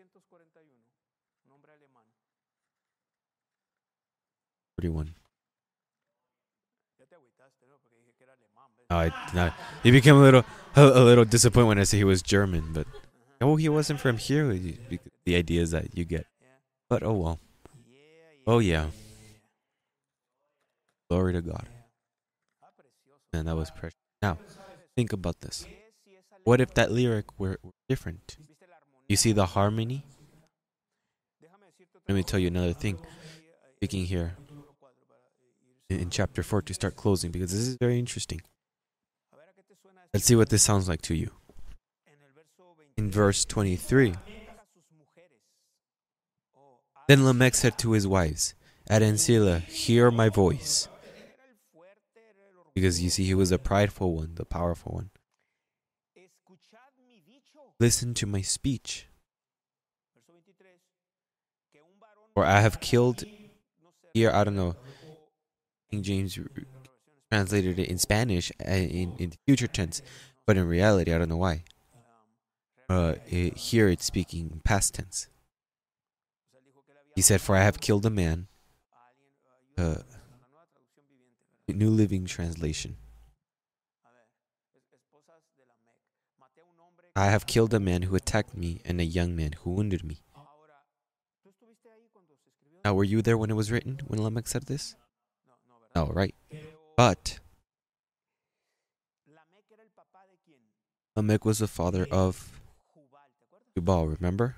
Speaker 3: One. No, he became a little disappointed when I said he was German, but he wasn't from here. The ideas that you get, but oh well. Oh yeah. Glory to God. And that was precious. Now, think about this. What if that lyric were different? You see the harmony? Let me tell you another thing. Speaking here in chapter 4 to start closing, because this is very interesting. Let's see what this sounds like to you. In verse 23, then Lamech said to his wives, Ad and Zillah, hear my voice. Because you see, he was a prideful one, the powerful one. Listen to my speech. For I have killed, here, I don't know, King James translated it in Spanish in the future tense, but in reality, I don't know why. Here it's speaking past tense. He said, for I have killed a man. New Living Translation. I have killed a man who attacked me and a young man who wounded me. Now, were you there when it was written, when Lamech said this? No, right. But Lamech was the father of Jubal, remember?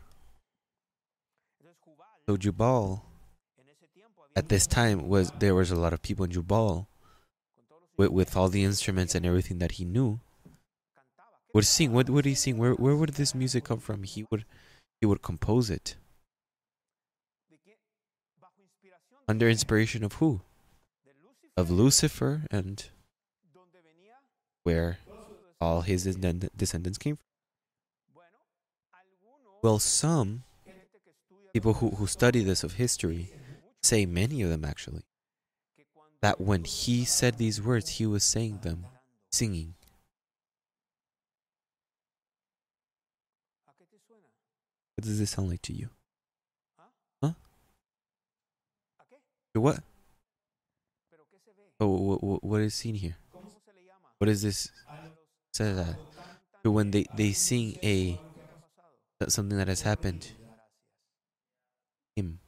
Speaker 3: So Jubal, at this time, there was a lot of people in Jubal with all the instruments and everything that he knew would sing. What would he sing? Where would this music come from? He would compose it. Under inspiration of who? Of Lucifer, and where all his descendants came from. Well, some people who study this of history say, many of them actually, that when he said these words, he was saying them, singing. What does this sound like to you? Huh? What? Oh, what is seen here? What is this? Say that. So when they sing something that has happened, him.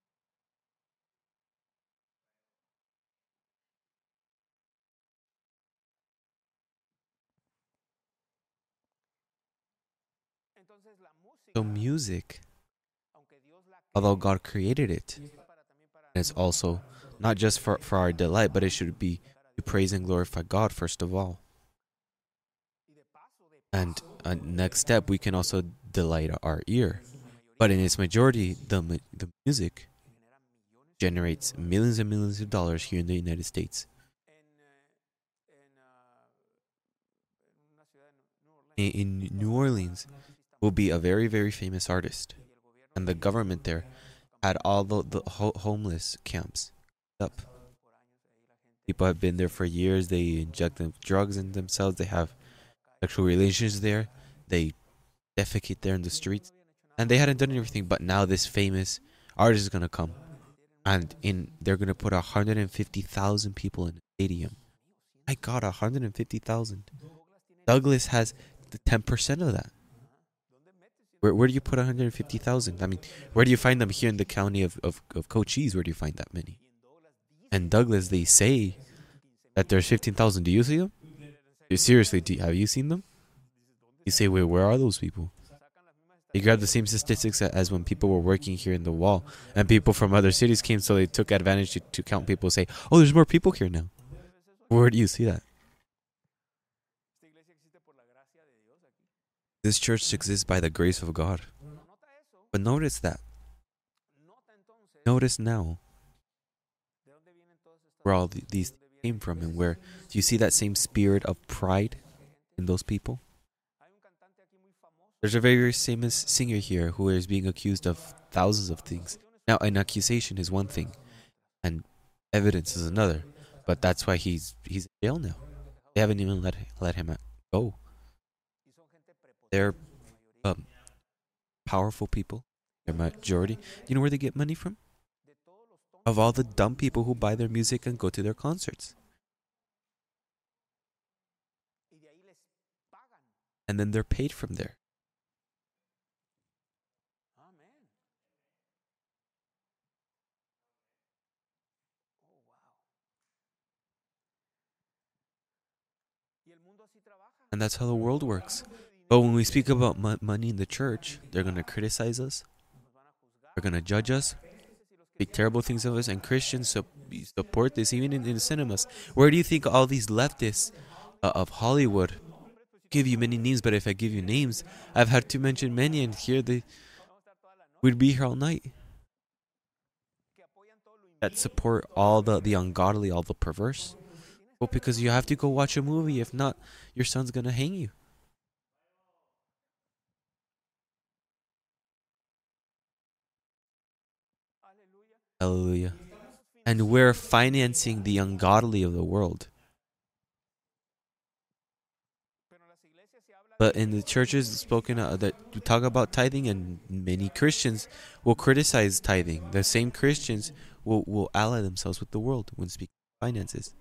Speaker 3: So music, although God created it, it's also not just for our delight, but it should be to praise and glorify God first of all. And next step, we can also delight our ear. But in its majority, the music generates millions and millions of dollars here in the United States. In New Orleans, will be a very, very famous artist. And the government there had all the homeless camps up. People have been there for years. They inject drugs in themselves. They have sexual relations there. They defecate there in the streets. And they hadn't done anything, but now this famous artist is going to come. And they're going to put 150,000 people in a stadium. My God, 150,000. Douglas has the 10% of that. Where do you put 150,000? I mean, where do you find them here in the county of Cochise? Where do you find that many? And Douglas, they say that there's 15,000. Do you see them? Seriously, have you seen them? You say, wait, where are those people? They grab the same statistics as when people were working here in the wall, and people from other cities came, so they took advantage to count people, say, oh, there's more people here now. Where do you see that? This church exists by the grace of God. But notice that. Notice now where all these came from, and where do you see that same spirit of pride in those people? There's a very famous singer here who is being accused of thousands of things. Now, an accusation is one thing, and evidence is another. But that's why he's in jail now. They haven't even let him go. They're powerful people. Their majority. You know where they get money from? Of all the dumb people who buy their music and go to their concerts. And then they're paid from there. And that's how the world works. But when we speak about money in the church, they're going to criticize us. They're going to judge us. Speak terrible things of us. And Christians support this, even in the cinemas. Where do you think all these leftists of Hollywood give you many names? But if I give you names, I've had to mention many, and here we'd be here all night. That support all the ungodly, all the perverse. Well, because you have to go watch a movie. If not, your son's going to hang you. Hallelujah. And we're financing the ungodly of the world. But in the churches spoken that we talk about tithing, and many Christians will criticize tithing. The same Christians will ally themselves with the world when speaking finances.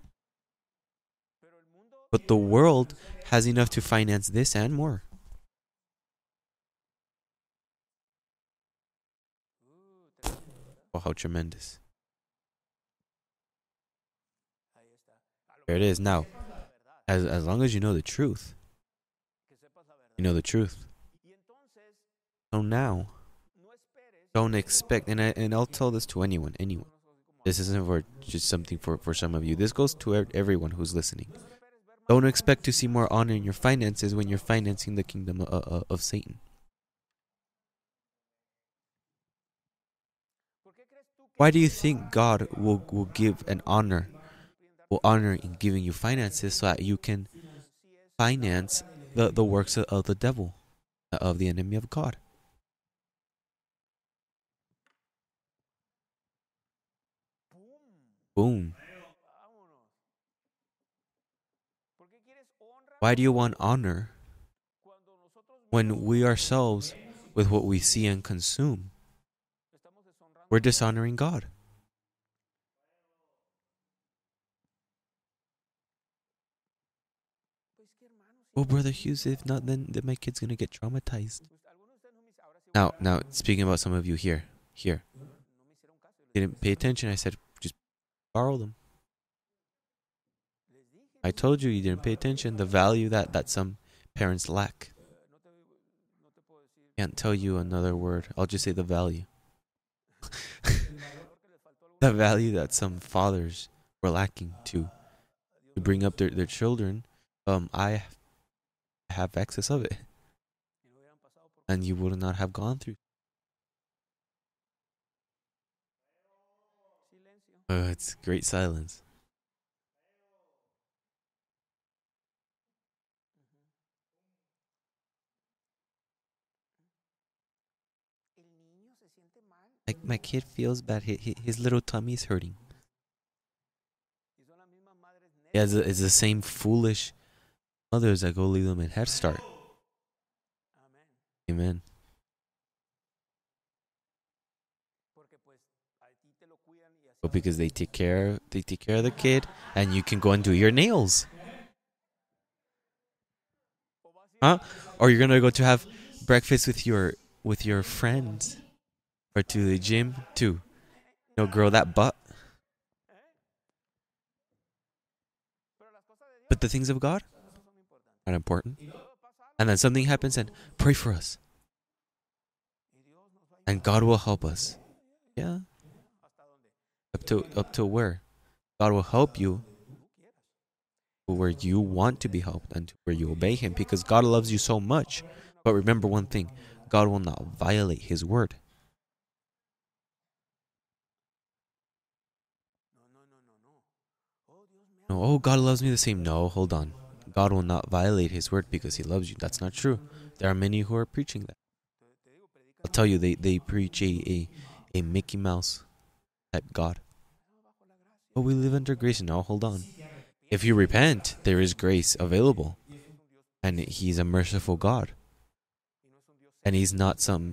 Speaker 3: But the world has enough to finance this and more. Oh, how tremendous. There it is. Now, as long as you know the truth, you know the truth. So now, don't expect, and I'll tell this to anyone. This isn't for just something for some of you. This goes to everyone who's listening. Don't expect to see more honor in your finances when you're financing the kingdom of Satan. Why do you think God will give an honor, will honor in giving you finances so that you can finance the works of the devil, of the enemy of God? Boom. Why do you want honor when we ourselves, with what we see and consume, we're dishonoring God? Oh, Brother Hughes, if not, then my kid's going to get traumatized. Now, speaking about some of you here. Didn't pay attention. I said, just borrow them. I told you didn't pay attention. The value that some parents lack. Can't tell you another word. I'll just say the value. The value that some fathers were lacking to bring up their children. I have excess of it. And you would not have gone through. It's great silence. Like, my kid feels bad. His little tummy's hurting. Yeah, it's the same foolish mothers that go leave them in Head Start. Amen. But because they take care of the kid, and you can go and do your nails. Huh? Or you're gonna go to have breakfast with your friends, or to the gym to, grow that butt. But the things of God are important. And then something happens, and pray for us, and God will help us. Yeah. Up to where? God will help you where you want to be helped and to where you obey Him, because God loves you so much. But remember one thing, God will not violate His word. No, oh, God loves me the same. No, hold on. God will not violate His word because He loves you. That's not true. There are many who are preaching that. I'll tell you, they preach a Mickey Mouse type God. But we live under grace. Now, hold on. If you repent, there is grace available. And He's a merciful God. And He's not some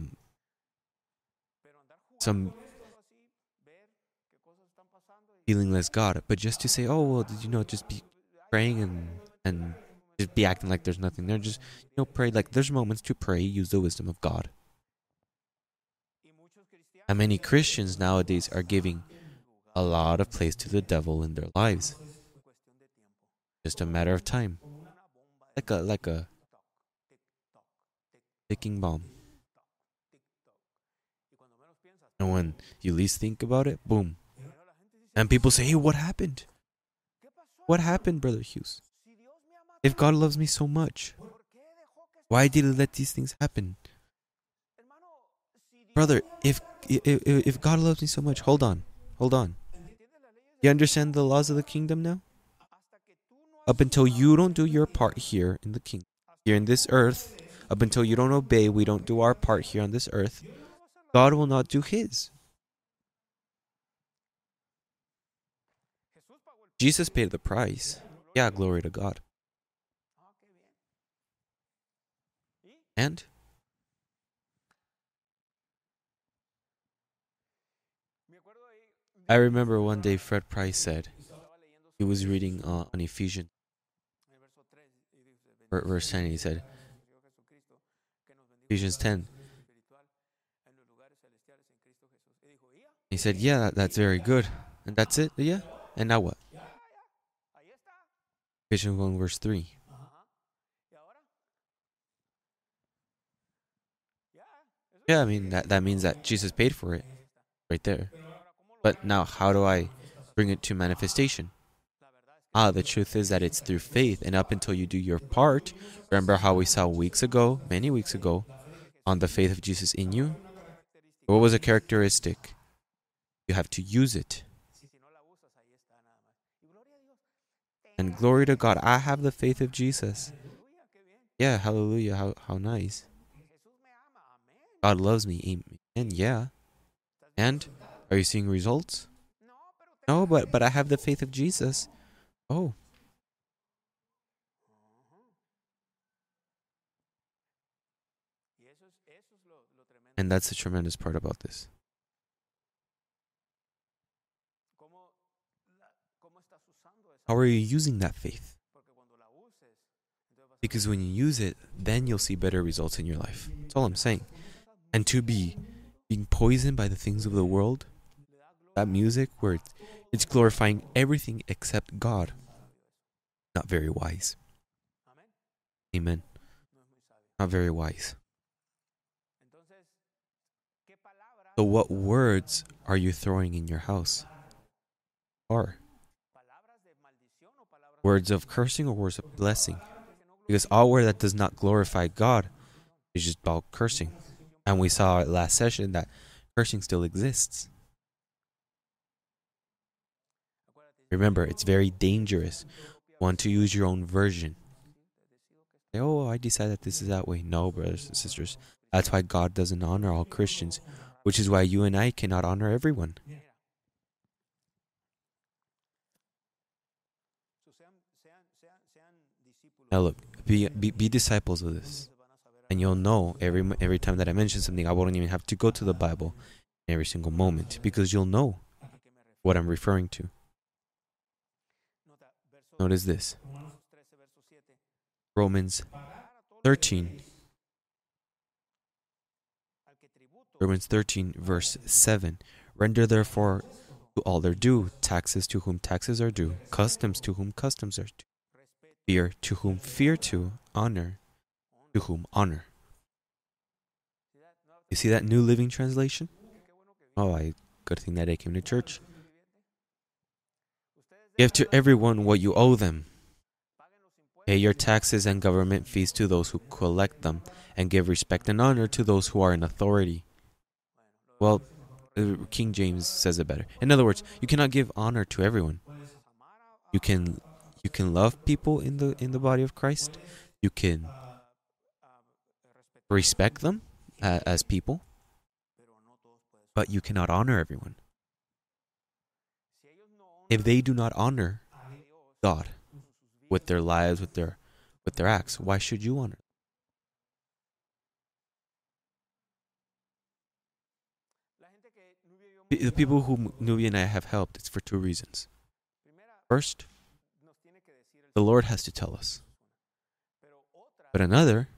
Speaker 3: feelingless God. But just to say, oh, well, did you know, just be praying and just be acting like there's nothing there. Just, pray. Like, there's moments to pray, use the wisdom of God. And many Christians nowadays are giving a lot of place to the devil in their lives. Just a matter of time. Like a ticking bomb. And when you least think about it, boom. And people say, hey, what happened? What happened, Brother Hughes? If God loves me so much, why did He let these things happen? Brother, if God loves me so much, hold on. You understand the laws of the kingdom now? Up until you don't do your part here in the kingdom, here in this earth, up until you don't obey, we don't do our part here on this earth, God will not do His. Jesus paid the price. Yeah, glory to God. And I remember one day Fred Price said, he was reading on Ephesians, verse 10, he said, Ephesians 10. He said, yeah, that's very good. And that's it? Yeah? And now what? Ephesians 1 verse 3. Yeah, I mean, that means that Jesus paid for it. Right there. But now, how do I bring it to manifestation? The truth is that it's through faith, and up until you do your part, remember how we saw many weeks ago, on the faith of Jesus in you? What was a characteristic? You have to use it. And glory to God, I have the faith of Jesus. Yeah, hallelujah, how nice. God loves me, amen, yeah. And, are you seeing results? No, but I have the faith of Jesus. Oh. And that's the tremendous part about this. How are you using that faith? Because when you use it, then you'll see better results in your life. That's all I'm saying. And to being poisoned by the things of the world, that music where it's glorifying everything except God, not very wise. Amen. Not very wise. So what words are you throwing in your house? Words of cursing or words of blessing? Because all word that does not glorify God is just about cursing. And we saw last session that cursing still exists. Remember, it's very dangerous. Want to use your own version. Oh, I decided that this is that way. No, brothers and sisters. That's why God doesn't honor all Christians, which is why you and I cannot honor everyone. Now look, be disciples of this. And you'll know every time that I mention something, I won't even have to go to the Bible every single moment, because you'll know what I'm referring to. Notice this. Romans 13. Romans 13 verse 7. Render therefore to all their due, taxes to whom taxes are due, customs to whom customs are due, fear to whom fear to, honor to whom honor. You see that New Living Translation? Oh, good thing that I came to church. Give to everyone what you owe them. Pay your taxes and government fees to those who collect them, and give respect and honor to those who are in authority. Well, King James says it better. In other words, you cannot give honor to everyone. You can You can love people in the body of Christ. You can respect them as people, but you cannot honor everyone. If they do not honor God with their lives, with their acts, why should you honor? The people whom Nubia and I have helped, it's for two reasons. First, the Lord has to tell us. But another,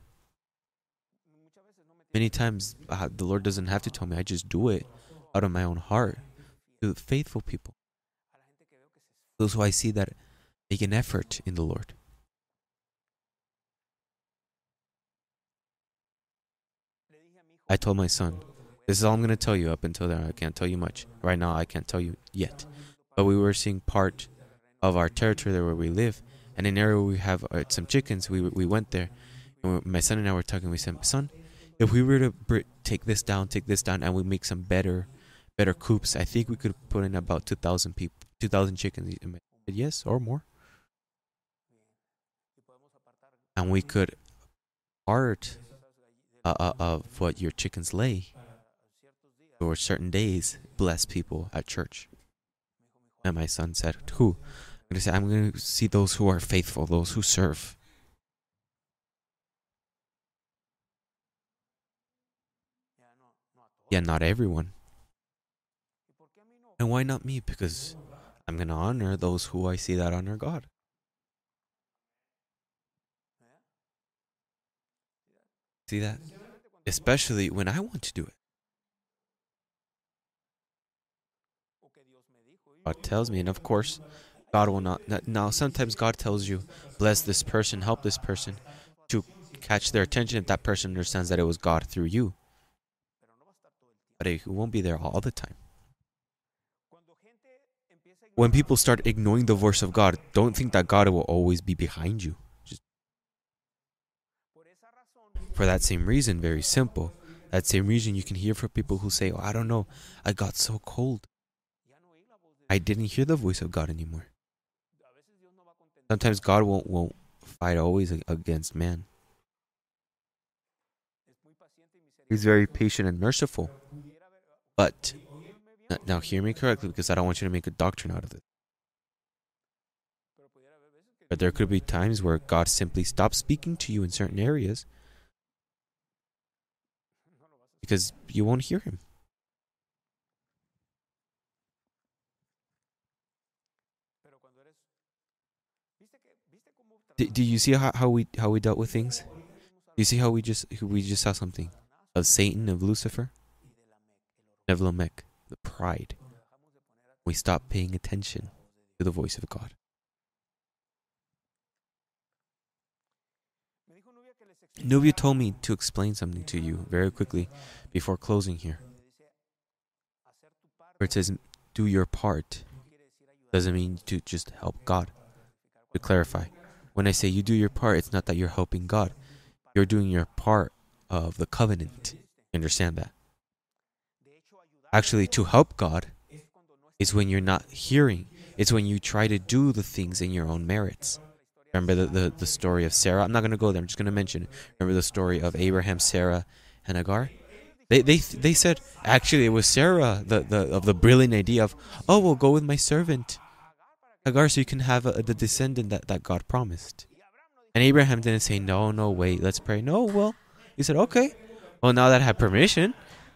Speaker 3: many times the Lord doesn't have to tell me. I just do it out of my own heart. To faithful people, those who I see that make an effort in the Lord. I told my son, this is all I'm going to tell you. Up until then, I can't tell you much. Right now, I can't tell you yet. But we were seeing part of our territory there where we live, and in an area where we have some chickens. We went there, and my son and I were talking. We said, son, if we were to take this down, and we make some better coops, I think we could put in about 2,000 chickens. I said, yes, or more. And we could part of what your chickens lay, or certain days, bless people at church. And my son said, who? I'm going to see those who are faithful, those who serve. Yeah, not everyone. And why not me? Because I'm going to honor those who I see that honor God. See that? Especially when I want to do it. God tells me, and of course, God will not. Now, sometimes God tells you, bless this person, help this person, to catch their attention if that person understands that it was God through you. But it won't be there all the time. When people start ignoring the voice of God, don't think that God will always be behind you. For that same reason, very simple, that same reason you can hear from people who say, oh, I don't know, I got so cold. I didn't hear the voice of God anymore. Sometimes God won't fight always against man. He's very patient and merciful. But, now hear me correctly, because I don't want you to make a doctrine out of it. But there could be times where God simply stops speaking to you in certain areas because you won't hear him. Do you see how we dealt with things? Do you see how we just saw something of Satan, of Lucifer, of Lamech, the pride? We stopped paying attention to the voice of God. Nubia told me to explain something to you very quickly before closing here. Where it says, do your part, doesn't mean to just help God. To clarify, when I say you do your part, it's not that you're helping God. You're doing your part of the covenant. You understand that? Actually, to help God is when you're not hearing. It's when you try to do the things in your own merits. Remember the story of Sarah? I'm not going to go there. I'm just going to mention it. Remember the story of Abraham, Sarah, and Hagar? They said, actually, it was Sarah of the brilliant idea of, oh, we'll go with my servant Hagar so you can have the descendant that God promised. And Abraham didn't say, no, wait, let's pray. No, well, he said, okay. Well, now that I have permission.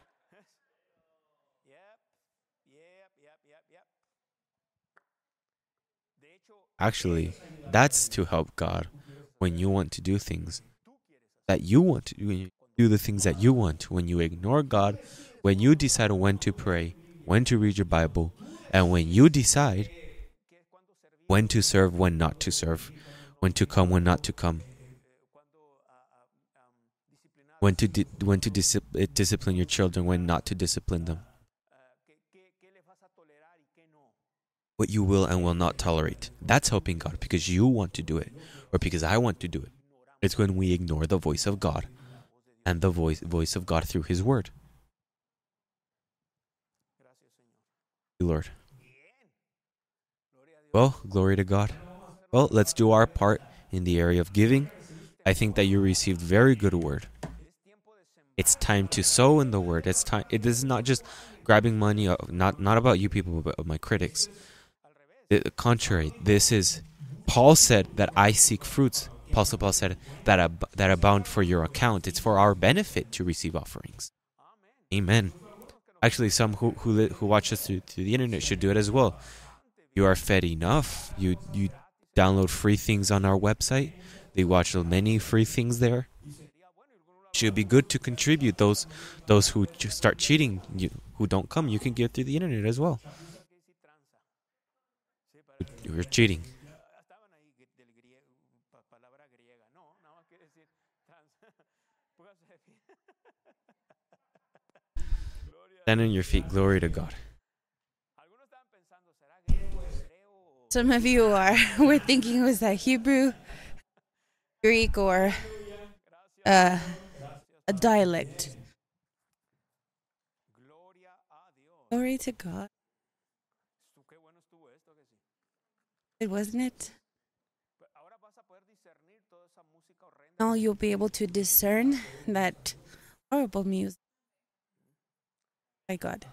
Speaker 3: Actually, that's to help God when you want to do things that you want to do. When you do the things that you want. When you ignore God, when you decide when to pray, when to read your Bible, and when you decide when to serve, when not to serve, when to come, when not to come, when to discipline your children, when not to discipline them, what you will and will not tolerate. That's helping God because you want to do it, or because I want to do it. It's when we ignore the voice of God and the voice of God through His Word. Lord. Well, glory to God. Well, let's do our part in the area of giving. I think that you received very good word. It's time to sow in the word. It's time. This is not just grabbing money. Not about you people, but of my critics. The contrary. This is. Paul said that I seek fruits. Apostle Paul said that abound for your account. It's for our benefit to receive offerings. Amen. Actually, some who watch us through the internet should do it as well. You are fed enough. You download free things on our website. They watch many free things there. Should be good to contribute. Those who start cheating, who don't come, you can give through the internet as well. You're cheating. Stand on your feet. Glory to God.
Speaker 4: Some of you were thinking, was that Hebrew, Greek, or a dialect? Glory to God. It wasn't it? Now you'll be able to discern that horrible music. My God.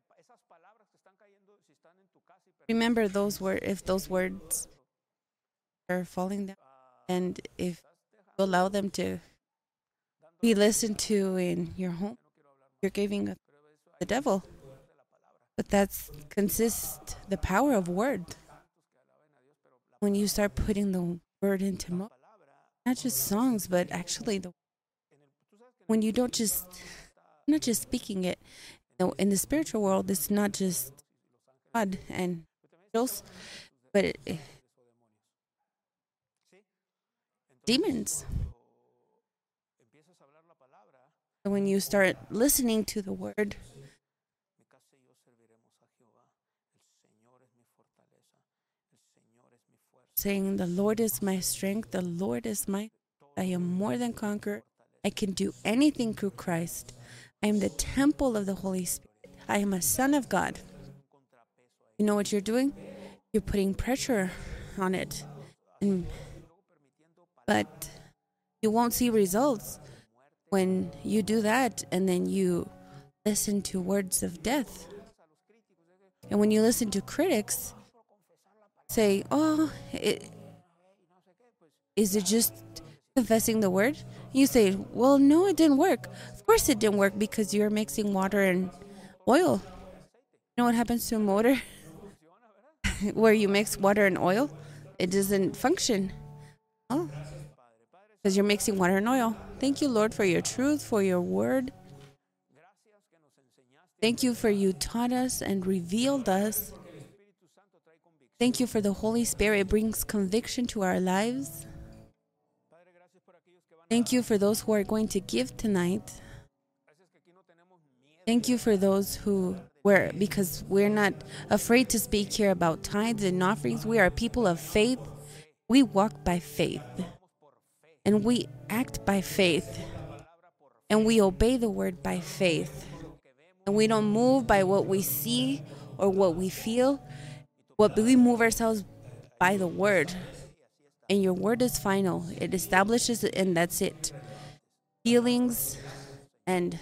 Speaker 4: Remember those words, if those words are falling down, and if you allow them to be listened to in your home, you're giving the devil. But that's consists the power of word. When you start putting the word into motion, not just songs, but actually when you don't not just speaking it. In the spiritual world, it's not just God and angels, but demons. So when you start listening to the word, saying, "The Lord is my strength, the Lord is I am more than conqueror. I can do anything through Christ. I am the temple of the Holy Spirit. I am a son of God." You know what you're doing? You're putting pressure on it. But you won't see results when you do that and then you listen to words of death. And when you listen to critics say, is it just confessing the word? You say, well, no, it didn't work. Of course it didn't work because you're mixing water and oil. You know what happens to a motor? Where you mix water and oil? It doesn't function. Oh, because you're mixing water and oil. Thank you, Lord, for your truth, for your word. Thank you for you taught us and revealed us. Thank you for the Holy Spirit. It brings conviction to our lives. Thank you for those who are going to give tonight. Thank you for those because we're not afraid to speak here about tithes and offerings. We are people of faith. We walk by faith. And we act by faith. And we obey the word by faith. And we don't move by what we see or what we feel. We move ourselves by the word. And your word is final. It establishes it, and that's it. Feelings and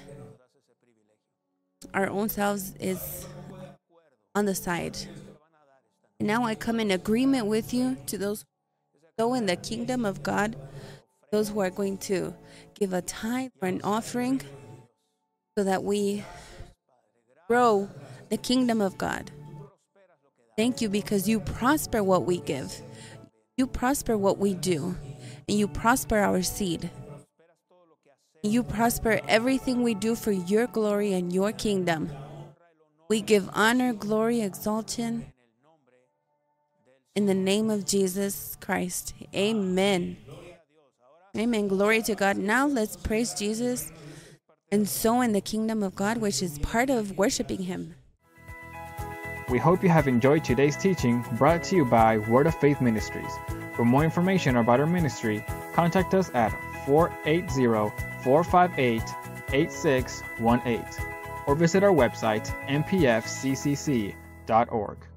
Speaker 4: our own selves is on the side. And now I come in agreement with you to those who sow in the kingdom of God, those who are going to give a tithe or an offering so that we grow the kingdom of God. Thank you because you prosper what we give. You prosper what we do. And you prosper our seed. You prosper everything we do for your glory and your kingdom. We give honor, glory, exaltation in the name of Jesus Christ. Amen. Amen. Glory to God. Now let's praise Jesus and sow in the kingdom of God, which is part of worshiping Him.
Speaker 5: We hope you have enjoyed today's teaching brought to you by Word of Faith Ministries. For more information about our ministry, contact us at 480-458-8618 or visit our website mpfccc.org.